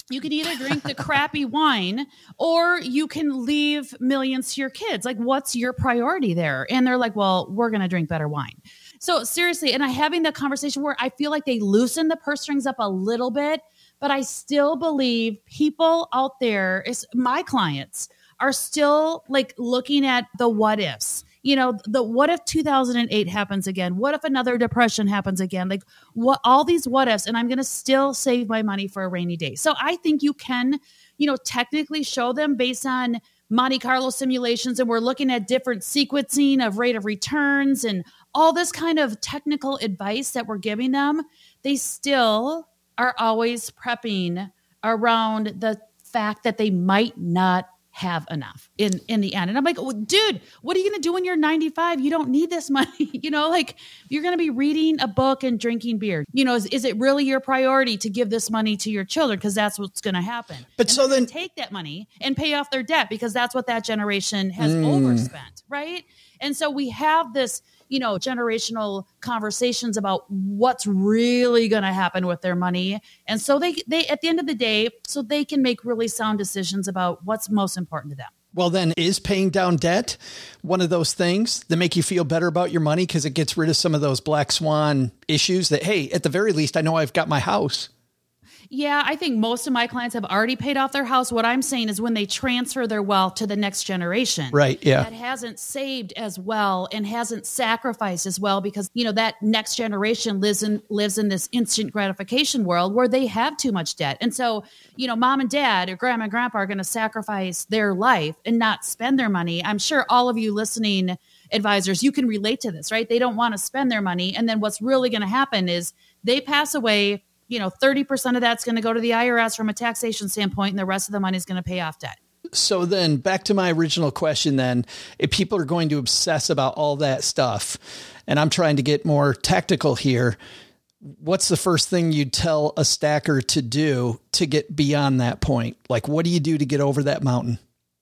S6: You can either drink the crappy wine or you can leave millions to your kids. Like, what's your priority there? And they're like, well, we're going to drink better wine. So seriously, and I'm having the conversation where I feel like they loosen the purse strings up a little bit, but I still believe people out there, my clients, are still like looking at the what ifs. You know, the what if 2008 happens again? What if another depression happens again? Like, what, all these what ifs, and I'm going to still save my money for a rainy day. So I think you can, you know, technically show them based on Monte Carlo simulations, and we're looking at different sequencing of rate of returns and all this kind of technical advice that we're giving them. They still are always prepping around the fact that they might not have enough in the end. And I'm like, oh, dude, what are you going to do when you're 95? You don't need this money. You know, like, you're going to be reading a book and drinking beer. You know, is it really your priority to give this money to your children? Because that's what's going to happen.
S3: But
S6: and
S3: so then
S6: take that money and pay off their debt, because that's what that generation has overspent. Right. And so we have this, you know, generational conversations about what's really going to happen with their money. And so they at the end of the day, so they can make really sound decisions about what's most important to them.
S3: Well, then, is paying down debt one of those things that make you feel better about your money because it gets rid of some of those black swan issues that, hey, at the very least, I know I've got my house?
S6: Yeah, I think most of my clients have already paid off their house. What I'm saying is when they transfer their wealth to the next generation.
S3: Right, yeah.
S6: That hasn't saved as well and hasn't sacrificed as well, because, you know, that next generation lives in this instant gratification world where they have too much debt. And so, you know, mom and dad or grandma and grandpa are going to sacrifice their life and not spend their money. I'm sure all of you listening advisors, you can relate to this, right? They don't want to spend their money. And then what's really going to happen is they pass away. You know, 30% of that's going to go to the IRS from a taxation standpoint, and the rest of the money is going to pay off debt.
S3: So then back to my original question then, if people are going to obsess about all that stuff, and I'm trying to get more tactical here, what's the first thing you'd tell a stacker to do to get beyond that point? Like, what do you do to get over that mountain?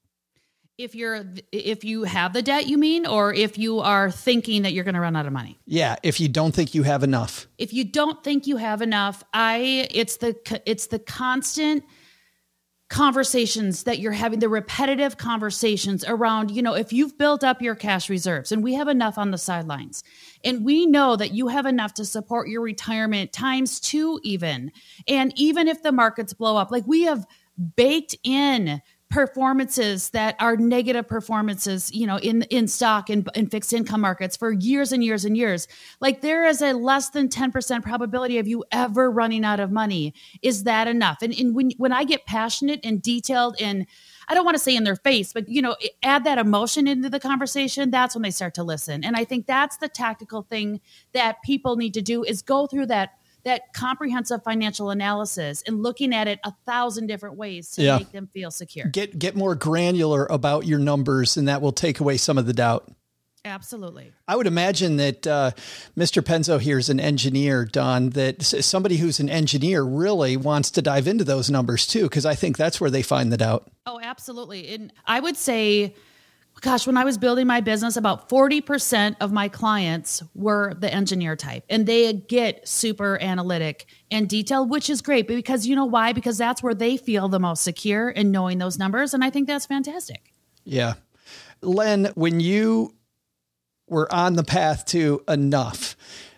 S6: If you have the debt, you mean, or if you are thinking that you're going to run out of money?
S3: Yeah. If you don't think you have enough.
S6: If you don't think you have enough, it's the constant conversations that you're having, the repetitive conversations around, you know, if you've built up your cash reserves and we have enough on the sidelines and we know that you have enough to support your retirement times 2 even. And even if the markets blow up, like, we have baked in performances that are negative performances, you know, in stock and in fixed income markets for years and years and years. Like, there is a less than 10% probability of you ever running out of money. Is that enough? And when I get passionate and detailed, and I don't want to say in their face, but, you know, add that emotion into the conversation, that's when they start to listen. And I think that's the tactical thing that people need to do, is go through that comprehensive financial analysis and looking at it 1,000 different ways to make them feel secure.
S3: Get more granular about your numbers, and that will take away some of the doubt.
S6: Absolutely.
S3: I would imagine that Mr. Penzo here is an engineer, Don, that somebody who's an engineer really wants to dive into those numbers too, because I think that's where they find the doubt.
S6: Oh, absolutely. And I would say, gosh, when I was building my business, about 40% of my clients were the engineer type, and they get super analytic and detailed, which is great, because you know why? Because that's where they feel the most secure in knowing those numbers. And I think that's fantastic.
S3: Yeah. Len, when you were on the path to enough,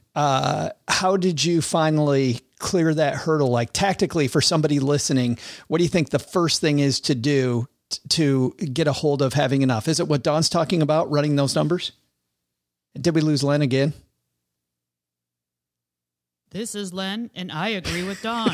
S3: how did you finally clear that hurdle? Like, tactically, for somebody listening, what do you think the first thing is to do to get a hold of having enough? Is it what Don's talking about, running those numbers? Did we lose Len again?
S6: This is Len, and I agree with Don.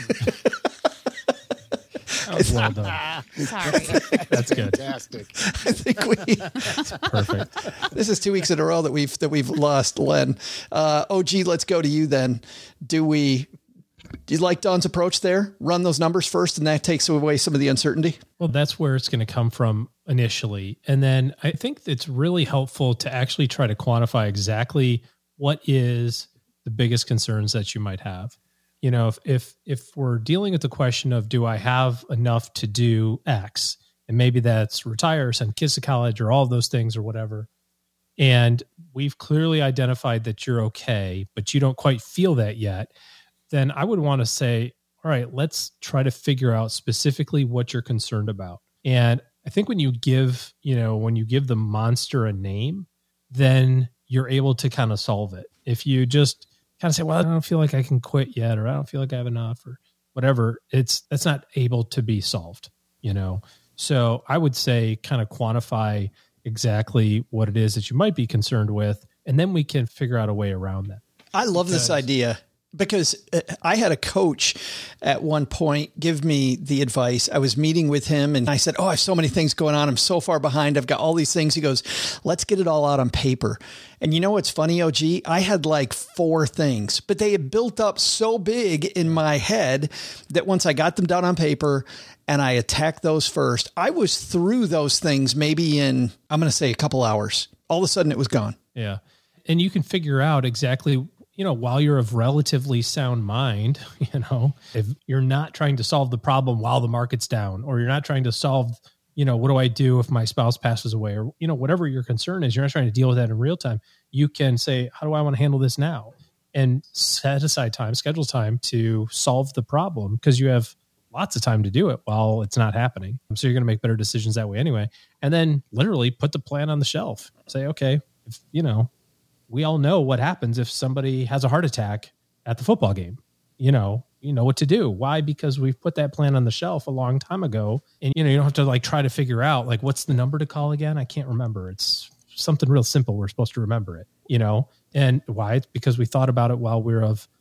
S4: That was well done.
S6: Sorry.
S4: That's good.
S2: Fantastic.
S3: I think
S4: That's perfect.
S3: this is 2 weeks in a row that we've lost Len. OG, let's go to you then. Do you like Don's approach there? Run those numbers first, and that takes away some of the uncertainty?
S4: Well, that's where it's going to come from initially. And then I think it's really helpful to actually try to quantify exactly what is the biggest concerns that you might have. You know, if we're dealing with the question of, do I have enough to do X? And maybe that's retire, send kids to college, or all of those things or whatever. And we've clearly identified that you're okay, but you don't quite feel that yet. Then I would want to say, all right, let's try to figure out specifically what you're concerned about. And I think when you give the monster a name, then you're able to kind of solve it. If you just kind of say, well, I don't feel like I can quit yet, or I don't feel like I have enough, or whatever, that's not able to be solved, So I would say kind of quantify exactly what it is that you might be concerned with, and then we can figure out a way around that.
S3: I love this idea because I had a coach at one point give me the advice. I was meeting with him and I said, I have so many things going on. I'm so far behind. I've got all these things. He goes, let's get it all out on paper. And you know what's funny, OG? I had like 4 things, but they had built up so big in my head that once I got them down on paper and I attacked those first, I was through those things maybe in, I'm going to say, a couple hours. All of a sudden it was gone.
S4: Yeah. And you can figure out exactly, while you're of relatively sound mind, if you're not trying to solve the problem while the market's down, or you're not trying to solve, what do I do if my spouse passes away, or, whatever your concern is, you're not trying to deal with that in real time. You can say, how do I want to handle this now? And set aside time, schedule time to solve the problem, because you have lots of time to do it while it's not happening. So you're going to make better decisions that way anyway. And then literally put the plan on the shelf. Say, okay, if, we all know what happens if somebody has a heart attack at the football game. You know what to do. Why? Because we've put that plan on the shelf a long time ago. And, you don't have to try to figure out what's the number to call again? I can't remember. It's something real simple. We're supposed to remember it, and why? It's because we thought about it while we're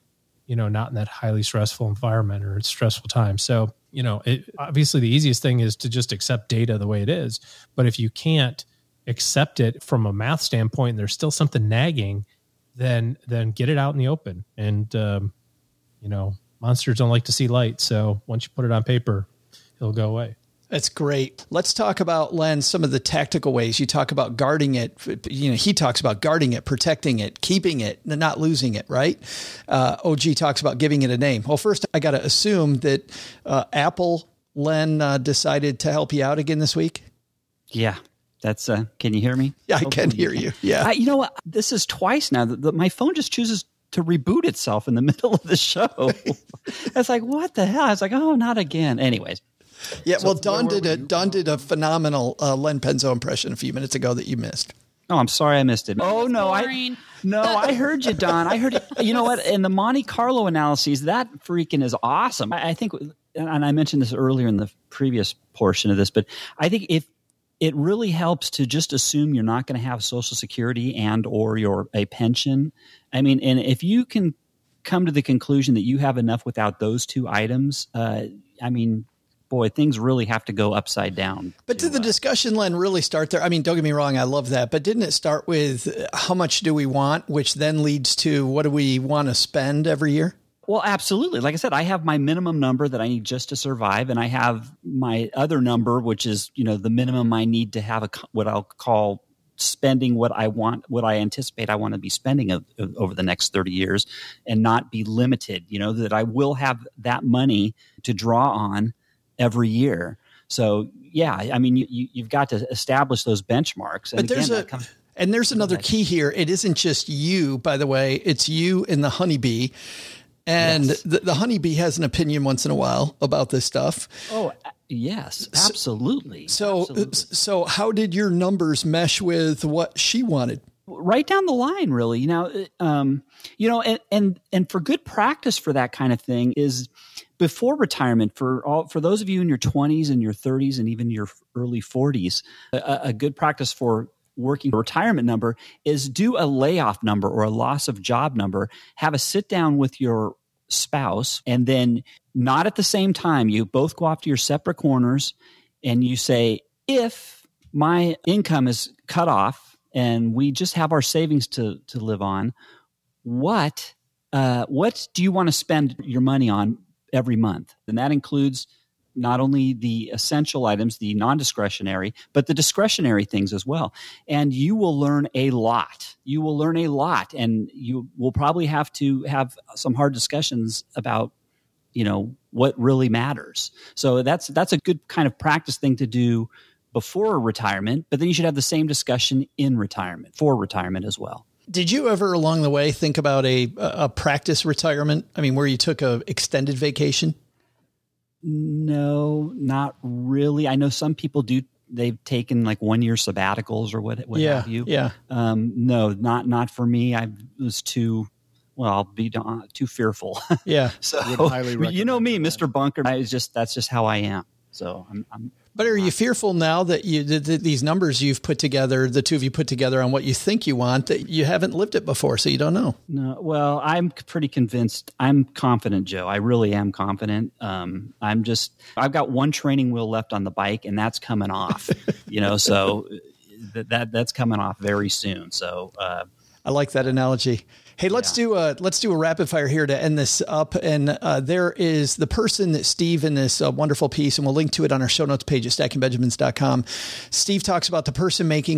S4: not in that highly stressful environment or stressful time. So, obviously the easiest thing is to just accept data the way it is. But if you can't accept it from a math standpoint, and there's still something nagging, then get it out in the open. And, monsters don't like to see light. So once you put it on paper, it'll go away.
S3: That's great. Let's talk about, Len, some of the tactical ways. You talk about guarding it. He talks about guarding it, protecting it, keeping it, not losing it, right? OG talks about giving it a name. Well, first, I got to assume that Apple, Len, decided to help you out again this week.
S5: Yeah. That's, can you hear me?
S3: Yeah, I can hear you. Yeah.
S5: You know what? This is twice now that my phone just chooses to reboot itself in the middle of the show. It's like, what the hell? I was like, oh, not again. Anyways.
S3: Yeah. So, well, Don did a phenomenal Len Penzo impression a few minutes ago that you missed.
S5: Oh, I'm sorry I missed it. Oh, no. I heard you, Don. I heard it. You know what? In the Monte Carlo analyses, that freaking is awesome. I think, and I mentioned this earlier in the previous portion of this, but I think if it really helps to just assume you're not going to have Social Security and or a pension. I mean, and if you can come to the conclusion that you have enough without those 2 items, boy, things really have to go upside down.
S3: But did the discussion, Len, really start there? I mean, don't get me wrong, I love that. But didn't it start with how much do we want, which then leads to what do we want to spend every year?
S5: Well, absolutely. Like I said, I have my minimum number that I need just to survive, and I have my other number, which is, the minimum I need to have what I'll call spending what I want, what I anticipate I want to be spending over the next 30 years, and not be limited, that I will have that money to draw on every year. So, yeah, I mean, you've got to establish those benchmarks. And
S3: but there's another key here. It isn't just you, by the way. It's you and the honeybee. And yes. the honeybee has an opinion once in a while about this stuff.
S5: Oh, yes, absolutely.
S3: So how did your numbers mesh with what she wanted?
S5: Right down the line, really. And for good practice for that kind of thing is before retirement, for those of you in your 20s and your 30s and even your early 40s, a good practice for working retirement number is do a layoff number or a loss of job number. Have a sit down with your spouse, and then not at the same time. You both go off to your separate corners and you say, if my income is cut off and we just have our savings to live on, what do you want to spend your money on every month? And that includes not only the essential items, the non-discretionary, but the discretionary things as well. And you will learn a lot. And you will probably have to have some hard discussions about, what really matters. So that's a good kind of practice thing to do before retirement, but then you should have the same discussion in retirement, for retirement as well.
S3: Did you ever along the way think about a practice retirement? I mean, where you took a extended vacation?
S5: No, not really. I know some people do. They've taken like 1 year sabbaticals or what have you.
S3: Yeah.
S5: No, not for me. I was too fearful.
S3: Yeah.
S5: So
S2: Would highly
S5: you know me,
S2: recommend
S5: Mr. Bunker. That's just how I am. So I'm
S3: But are you fearful now that these numbers you've put together, the two of you put together on what you think you want, that you haven't lived it before, so you don't know?
S5: No, well, I'm pretty convinced. I'm confident, Joe. I really am confident. I've got one training wheel left on the bike, and that's coming off. So that's coming off very soon. So
S3: I like that analogy. Hey, let's do a rapid fire here to end this up. And there is the person that Steve in this wonderful piece, and we'll link to it on our show notes page at stackingbenjamins.com. Steve talks about the person making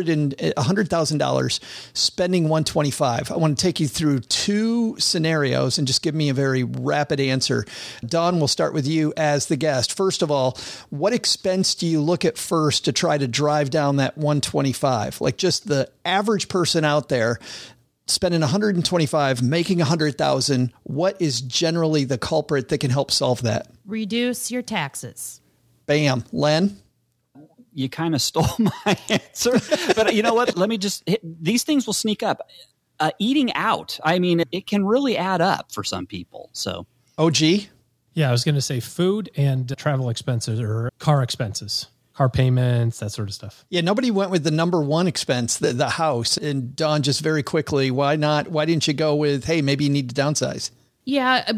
S3: $100,000, spending $125,000. I want to take you through two scenarios and just give me a very rapid answer. Dawn, we'll start with you as the guest. First of all, what expense do you look at first to try to drive down that $125,000? Like just the average person out there spending $125,000, making $100,000. What is generally the culprit that can help solve that?
S6: Reduce your taxes.
S3: Bam. Len?
S5: You kind of stole my answer, but you know what? Let me just these things will sneak up. Eating out. I mean, it can really add up for some people. So,
S3: OG?
S4: Yeah, I was going to say food and travel expenses or car expenses. Car payments, that sort of stuff.
S3: Yeah, nobody went with the number one expense, the house. And Dawn, just very quickly, why not? Why didn't you go with, hey, maybe you need to downsize?
S6: Yeah,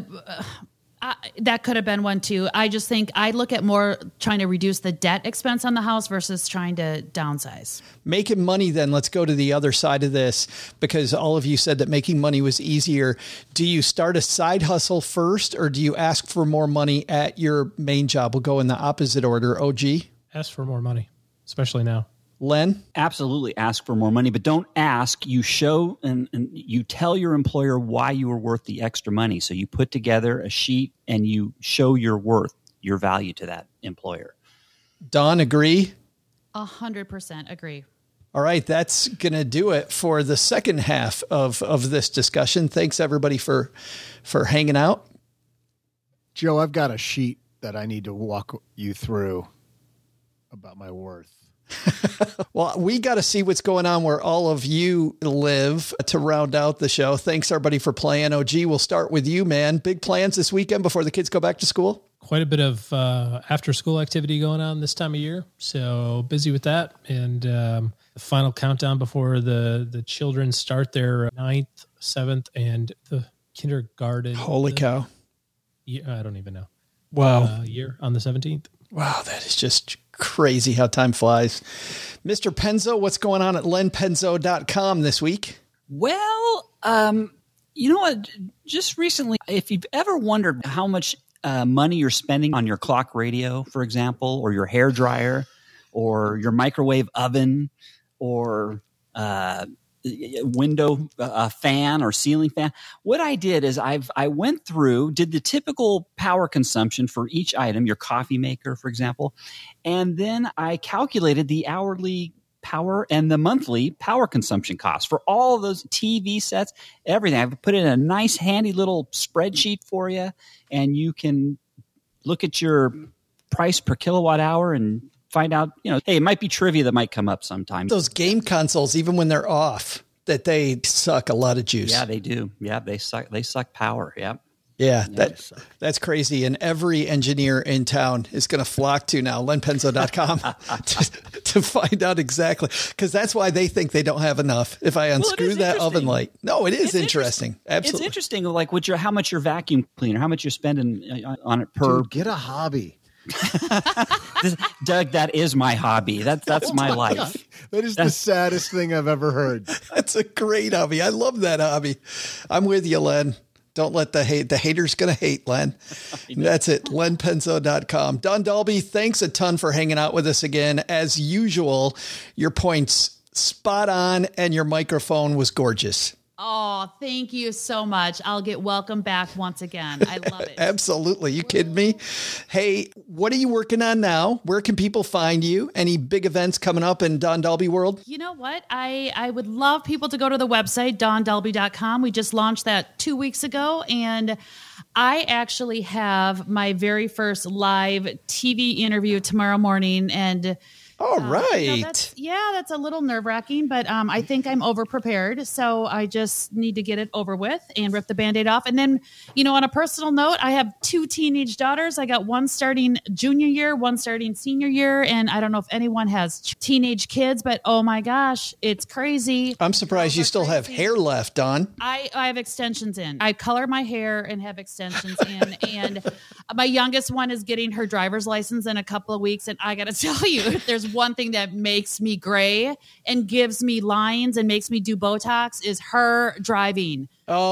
S6: that could have been one too. I just think I look at more trying to reduce the debt expense on the house versus trying to downsize.
S3: Making money, then let's go to the other side of this, because all of you said that making money was easier. Do you start a side hustle first, or do you ask for more money at your main job? We'll go in the opposite order. OG?
S4: Ask for more money, especially now.
S3: Len?
S5: absolutely ask for more money, but don't ask. You show and you tell your employer why you are worth the extra money. So you put together a sheet and you show your worth, your value to that employer.
S3: Dawn, agree?
S6: 100% agree.
S3: All right, that's going to do it for the second half of this discussion. Thanks, everybody, for hanging out.
S2: Joe, I've got a sheet that I need to walk you through about my worth.
S3: Well, we got to see what's going on where all of you live to round out the show. Thanks, everybody, for playing. OG, we'll start with you, man. Big plans this weekend before the kids go back to school?
S4: Quite a bit of after-school activity going on this time of year, so busy with that. And the final countdown before the children start their 9th, 7th, and the kindergarten.
S3: Holy cow.
S4: I don't even know.
S3: Wow.
S4: Year on the 17th.
S3: Wow, that is just crazy how time flies. Mr. Penzo, what's going on at lenpenzo.com this week?
S5: Well, you know what? Just recently, if you've ever wondered how much money you're spending on your clock radio, for example, or your hair dryer, or your microwave oven, or window fan or ceiling fan, what I did is I went through, did the typical power consumption for each item, your coffee maker, for example, and then I calculated the hourly power and the monthly power consumption costs for all of those TV sets, everything. I've put in a nice handy little spreadsheet for you, and you can look at your price per kilowatt hour and find out, hey, it might be trivia that might come up sometime.
S3: Those game consoles, even when they're off, that they suck a lot of juice.
S5: Yeah, they do. Yeah, they suck power. Yeah.
S3: Yeah, that's crazy. And every engineer in town is going to flock to now, lenpenzo.com, to find out exactly. Because that's why they think they don't have enough. If I unscrew that oven light. No, it is interesting. Absolutely.
S5: It's interesting, like how much your vacuum cleaner, how much you're spending on it per.
S2: Dude, get a hobby.
S5: Doug, that is my hobby. That's my life.
S2: God. That is the saddest thing I've ever heard.
S3: That's a great hobby. I love that hobby. I'm with you, Len. Don't let the haters going to hate, Len. That's it. lenpenzo.com. Don Dalby, thanks a ton for hanging out with us again. As usual, your points spot on and your microphone was gorgeous.
S6: Oh, thank you so much. I'll get welcome back once again. I love it.
S3: Absolutely. You kidding me? Hey, what are you working on now? Where can people find you? Any big events coming up in Don Dalby world?
S6: You know what? I would love people to go to the website, dondalby.com. We just launched that 2 weeks ago, and I actually have my very first live TV interview tomorrow morning, and
S3: all right.
S6: That's a little nerve-wracking, but I think I'm over-prepared, so I just need to get it over with and rip the Band-Aid off. And then, on a personal note, I have 2 teenage daughters. I got one starting junior year, one starting senior year, and I don't know if anyone has teenage kids, but oh my gosh, it's crazy.
S3: I'm surprised you still have hair left, Don.
S6: I have extensions in. I color my hair and have extensions in, and my youngest one is getting her driver's license in a couple of weeks, and I got to tell you, if there's one thing that makes me gray and gives me lines and makes me do Botox is her driving.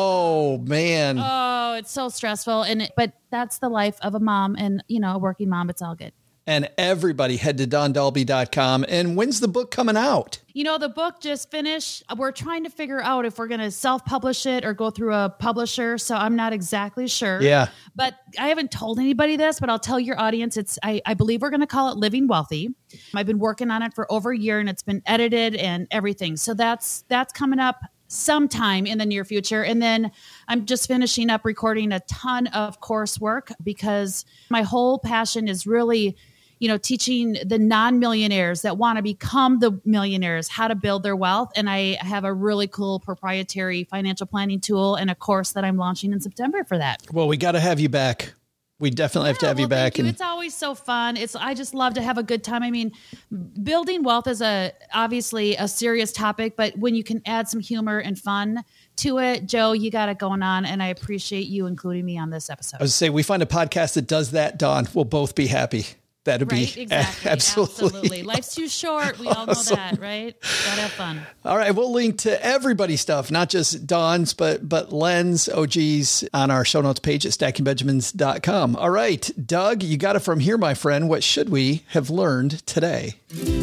S3: Oh man.
S6: Oh, it's so stressful. But that's the life of a mom and, a working mom. It's all good.
S3: And everybody head to dondalby.com. And when's the book coming out?
S6: The book just finished. We're trying to figure out if we're going to self-publish it or go through a publisher. So I'm not exactly sure.
S3: Yeah.
S6: But I haven't told anybody this, but I'll tell your audience. I believe we're going to call it Living Wealthy. I've been working on it for over a year, and it's been edited and everything. So that's coming up sometime in the near future. And then I'm just finishing up recording a ton of coursework because my whole passion is really teaching the non-millionaires that want to become the millionaires how to build their wealth. And I have a really cool proprietary financial planning tool and a course that I'm launching in September for that.
S3: Well, we got to have you back. We definitely have to have you back.
S6: Thank you. It's always so fun. I just love to have a good time. I mean, building wealth is obviously a serious topic, but when you can add some humor and fun to it, Joe, you got it going on. And I appreciate you including me on this episode.
S3: I was say, we find a podcast that does that, Don, we'll both be happy. That'd be
S6: exactly. Absolutely. Life's too short. We all know that, right? Gotta have fun.
S3: All right. We'll link to everybody's stuff, not just Don's, but Len's, OG's on our show notes page at stackingbenjamins.com. All right, Doug, you got it from here, my friend. What should we have learned today?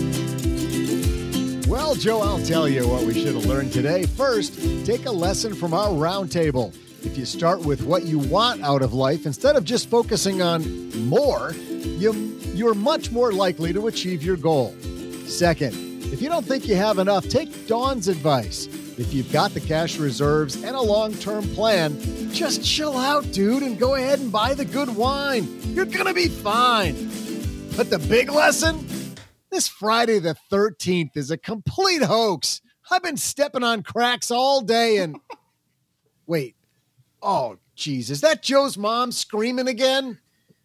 S2: Well, Joe, I'll tell you what we should have learned today. First, take a lesson from our roundtable. If you start with what you want out of life, instead of just focusing on more, you're much more likely to achieve your goal. Second, if you don't think you have enough, take Dawn's advice. If you've got the cash reserves and a long-term plan, just chill out, dude, and go ahead and buy the good wine. You're going to be fine. But the big lesson? This Friday the 13th is a complete hoax. I've been stepping on cracks all day and... Wait. Oh, geez. Is that Joe's mom screaming again?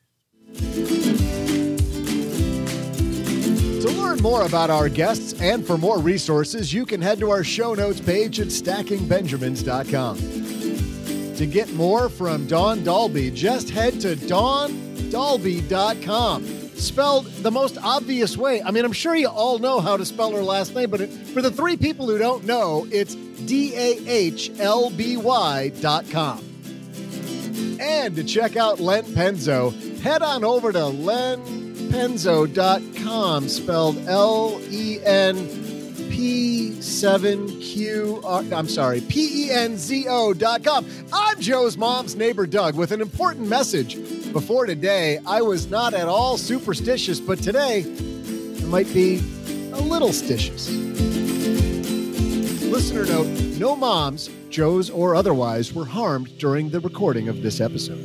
S2: To learn more about our guests and for more resources, you can head to our show notes page at stackingbenjamins.com. To get more from Don Dalby, just head to dondalby.com. Spelled the most obvious way. I mean, I'm sure you all know how to spell her last name, but for the 3 people who don't know, it's DAHLBY.com. And to check out Len Penzo, head on over to lenpenzo.com, spelled PENZO.com. I'm Joe's mom's neighbor, Doug, with an important message. Before today, I was not at all superstitious, but today, I might be a little stitious. Listener note, no moms, Joe's or otherwise, were harmed during the recording of this episode.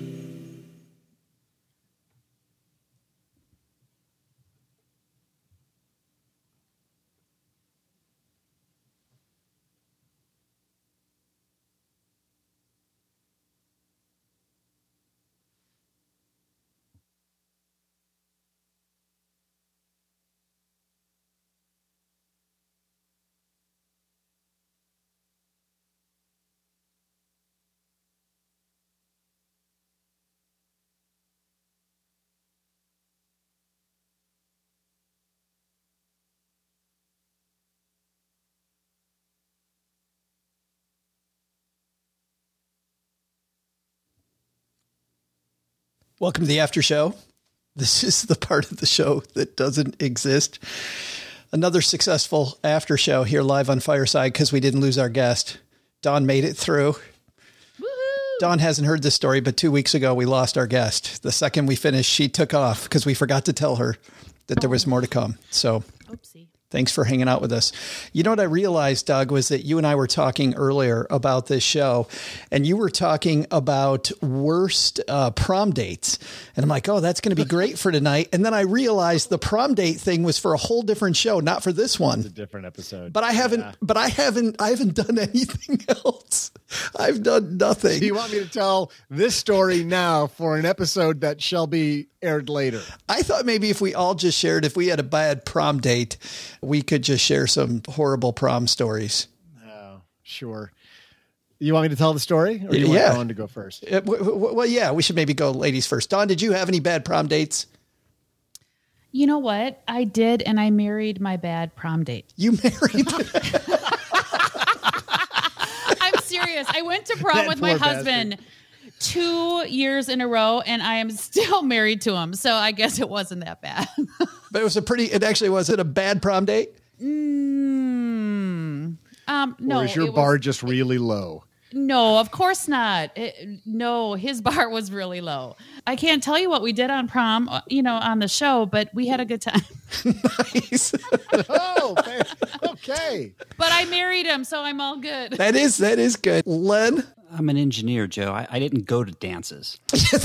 S3: Welcome to the after show. This is the part of the show that doesn't exist. Another successful after show here live on Fireside because we didn't lose our guest. Dawn made it through. Dawn hasn't heard this story, but 2 weeks ago we lost our guest. The second we finished, she took off because we forgot to tell her that there was more to come. So
S6: Oopsie.
S3: thanks for hanging out with us. You know what I realized, Doug, was that you and I were talking earlier about this show, and you were talking about worst prom dates. And I'm like, oh, that's going to be great for tonight. And then I realized the prom date thing was for a whole different show, not for this one.
S2: It's a different episode.
S3: But I haven't done anything else. I've done nothing.
S2: Do you want me to tell this story now for an episode that shall be aired later?
S3: I thought maybe if we all just shared, if we had a bad prom date, we could just share some horrible prom stories.
S2: Oh, sure. You want me to tell the story, or do you want Dawn to go first?
S3: Well, yeah, we should maybe go ladies first. Dawn, did you have any bad prom dates?
S6: You know what? I did, and I married my bad prom date.
S3: You married?
S6: I'm serious. I went to prom
S2: That
S6: with my
S2: poor
S6: husband 2 years in a row, and I am still married to him. So I guess it wasn't that bad.
S3: But was it a bad prom date?
S6: No.
S2: Or is your bar just really low?
S6: No, of course not. No, his bar was really low. I can't tell you what we did on prom, on the show, but we had a good time.
S3: Nice.
S2: Oh, okay.
S6: But I married him, so I'm all good.
S3: That is good. Len?
S5: I'm an engineer, Joe. I didn't go to dances.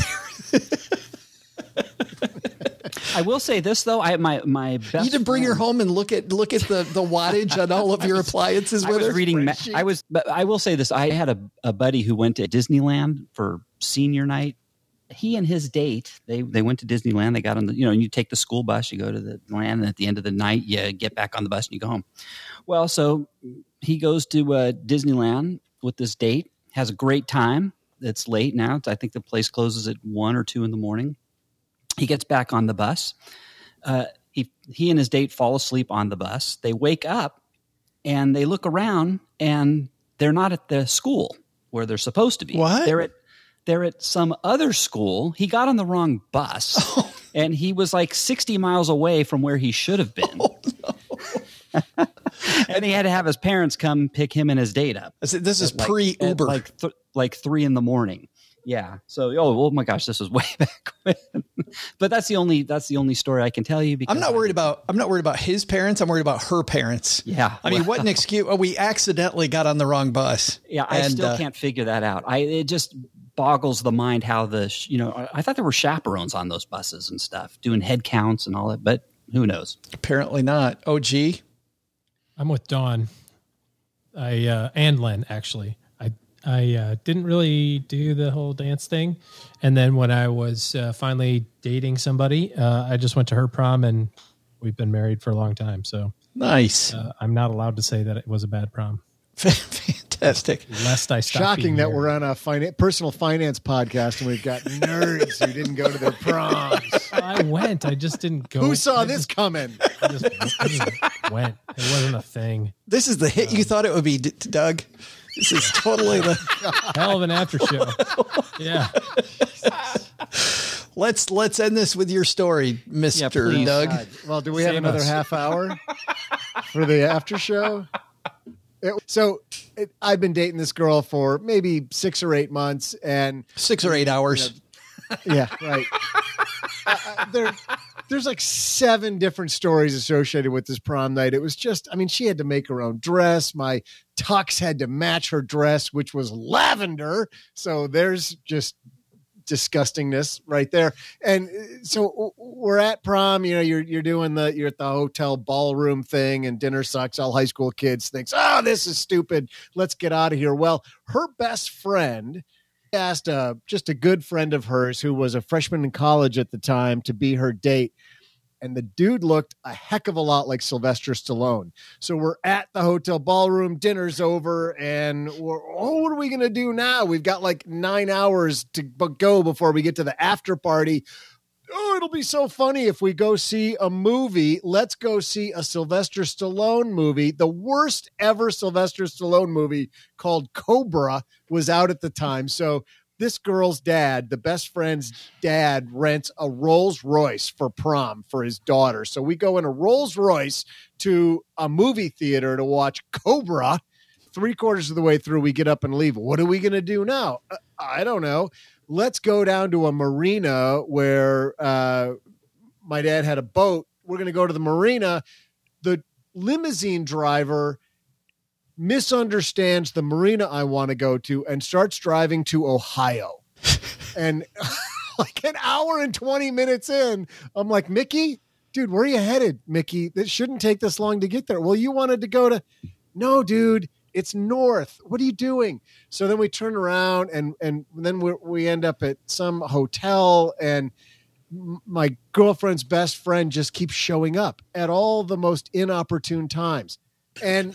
S5: I will say this though. My best.
S3: You didn't bring her home and look at the wattage on all of your appliances with her.
S5: But I will say this. I had a buddy who went to Disneyland for senior night. He and his date, they went to Disneyland. They got on you take the school bus, you go to the land, and at the end of the night, you get back on the bus and you go home. Well, so he goes to Disneyland with this date, has a great time. It's late now. I think the place closes at 1 or 2 in the morning. He gets back on the bus. He and his date fall asleep on the bus. They wake up and they look around and they're not at the school where they're supposed to be.
S3: What?
S5: They're at some other school. He got on the wrong bus and he was like 60 miles away from where he should have been. Oh, no. And he had to have his parents come pick him and his date up.
S3: This is pre-Uber.
S5: Like 3 in the morning. Yeah. So, oh my gosh, this was way back when. But that's the only story I can tell you. Because
S3: I'm not worried about his parents. I'm worried about her parents.
S5: Yeah.
S3: I mean, what an excuse. Oh, we accidentally got on the wrong bus.
S5: Yeah. I still can't figure that out. It just boggles the mind how I thought there were chaperones on those buses and stuff doing head counts and all that, but who knows?
S3: Apparently not. OG.
S4: I'm with Dawn. And Len, actually. I didn't really do the whole dance thing. And then when I was finally dating somebody, I just went to her prom and we've been married for a long time. So
S3: nice.
S4: I'm not allowed to say that it was a bad prom.
S3: Fantastic.
S4: Lest I stop.
S2: Shocking that we're on a personal finance podcast and we've got nerds who didn't go to their proms.
S4: I went. I just didn't go.
S2: Who saw this coming?
S4: I just went. It wasn't a thing.
S3: This is the hit you thought it would be, Doug. This is totally the
S4: hell of an after show. Yeah.
S3: Let's end this with your story, Mr. Doug.
S2: Well, do we have another half hour for the after show? I've been dating this girl for maybe 6 or 8 months, and
S3: 6 or 8 hours.
S2: Yeah, right. There's like 7 different stories associated with this prom night. It was just, she had to make her own dress. My tux had to match her dress, which was lavender. So there's just disgustingness right there. And so we're at prom, you're doing you're at the hotel ballroom thing and dinner sucks. All high school kids thinks, oh, this is stupid. Let's get out of here. Well, her best friend asked just a good friend of hers who was a freshman in college at the time to be her date. And the dude looked a heck of a lot like Sylvester Stallone. So we're at the hotel ballroom, dinner's over, and what are we going to do now? We've got like 9 hours to go before we get to the after party. Oh, it'll be so funny if we go see a movie. Let's go see a Sylvester Stallone movie. The worst ever Sylvester Stallone movie called Cobra was out at the time. So this girl's dad, the best friend's dad, rents a Rolls Royce for prom for his daughter. So we go in a Rolls Royce to a movie theater to watch Cobra 3/4 of the way through, we get up and leave. What are we going to do now? I don't know. Let's go down to a marina where my dad had a boat. We're going to go to the marina. The limousine driver misunderstands the marina I want to go to and starts driving to Ohio. And like an hour and 20 minutes in, I'm like, Mickey, dude, where are you headed, Mickey? It shouldn't take this long to get there. Well, you wanted to go to, no, dude, it's north. What are you doing? So then we turn around and then we end up at some hotel, and my girlfriend's best friend just keeps showing up at all the most inopportune times. And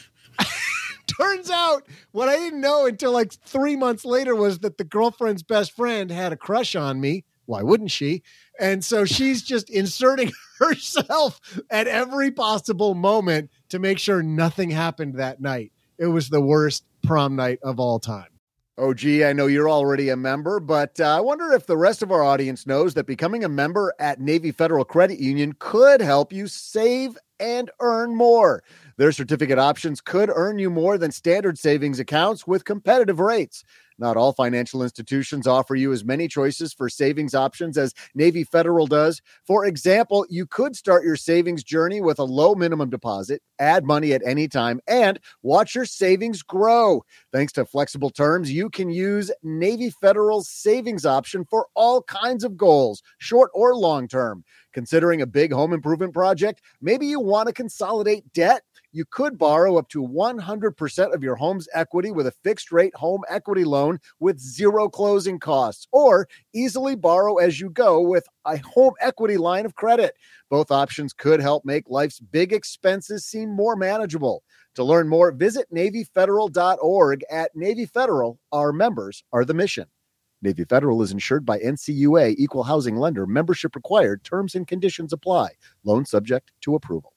S2: turns out what I didn't know until like 3 months later was that the girlfriend's best friend had a crush on me. Why wouldn't she? And so she's just inserting herself at every possible moment to make sure nothing happened that night. It was the worst prom night of all time. Oh, gee, I know you're already a member, but I wonder if the rest of our audience knows that becoming a member at Navy Federal Credit Union could help you save and earn more. Their certificate options could earn you more than standard savings accounts with competitive rates. Not all financial institutions offer you as many choices for savings options as Navy Federal does. For example, you could start your savings journey with a low minimum deposit, add money at any time, and watch your savings grow. Thanks to flexible terms, you can use Navy Federal's savings option for all kinds of goals, short or long term. Considering a big home improvement project, maybe you want to consolidate debt. You could borrow up to 100% of your home's equity with a fixed-rate home equity loan with zero closing costs, or easily borrow as you go with a home equity line of credit. Both options could help make life's big expenses seem more manageable. To learn more, visit NavyFederal.org. At Navy Federal, our members are the mission. Navy Federal is insured by NCUA, Equal Housing Lender. Membership required. Terms and conditions apply. Loan subject to approval.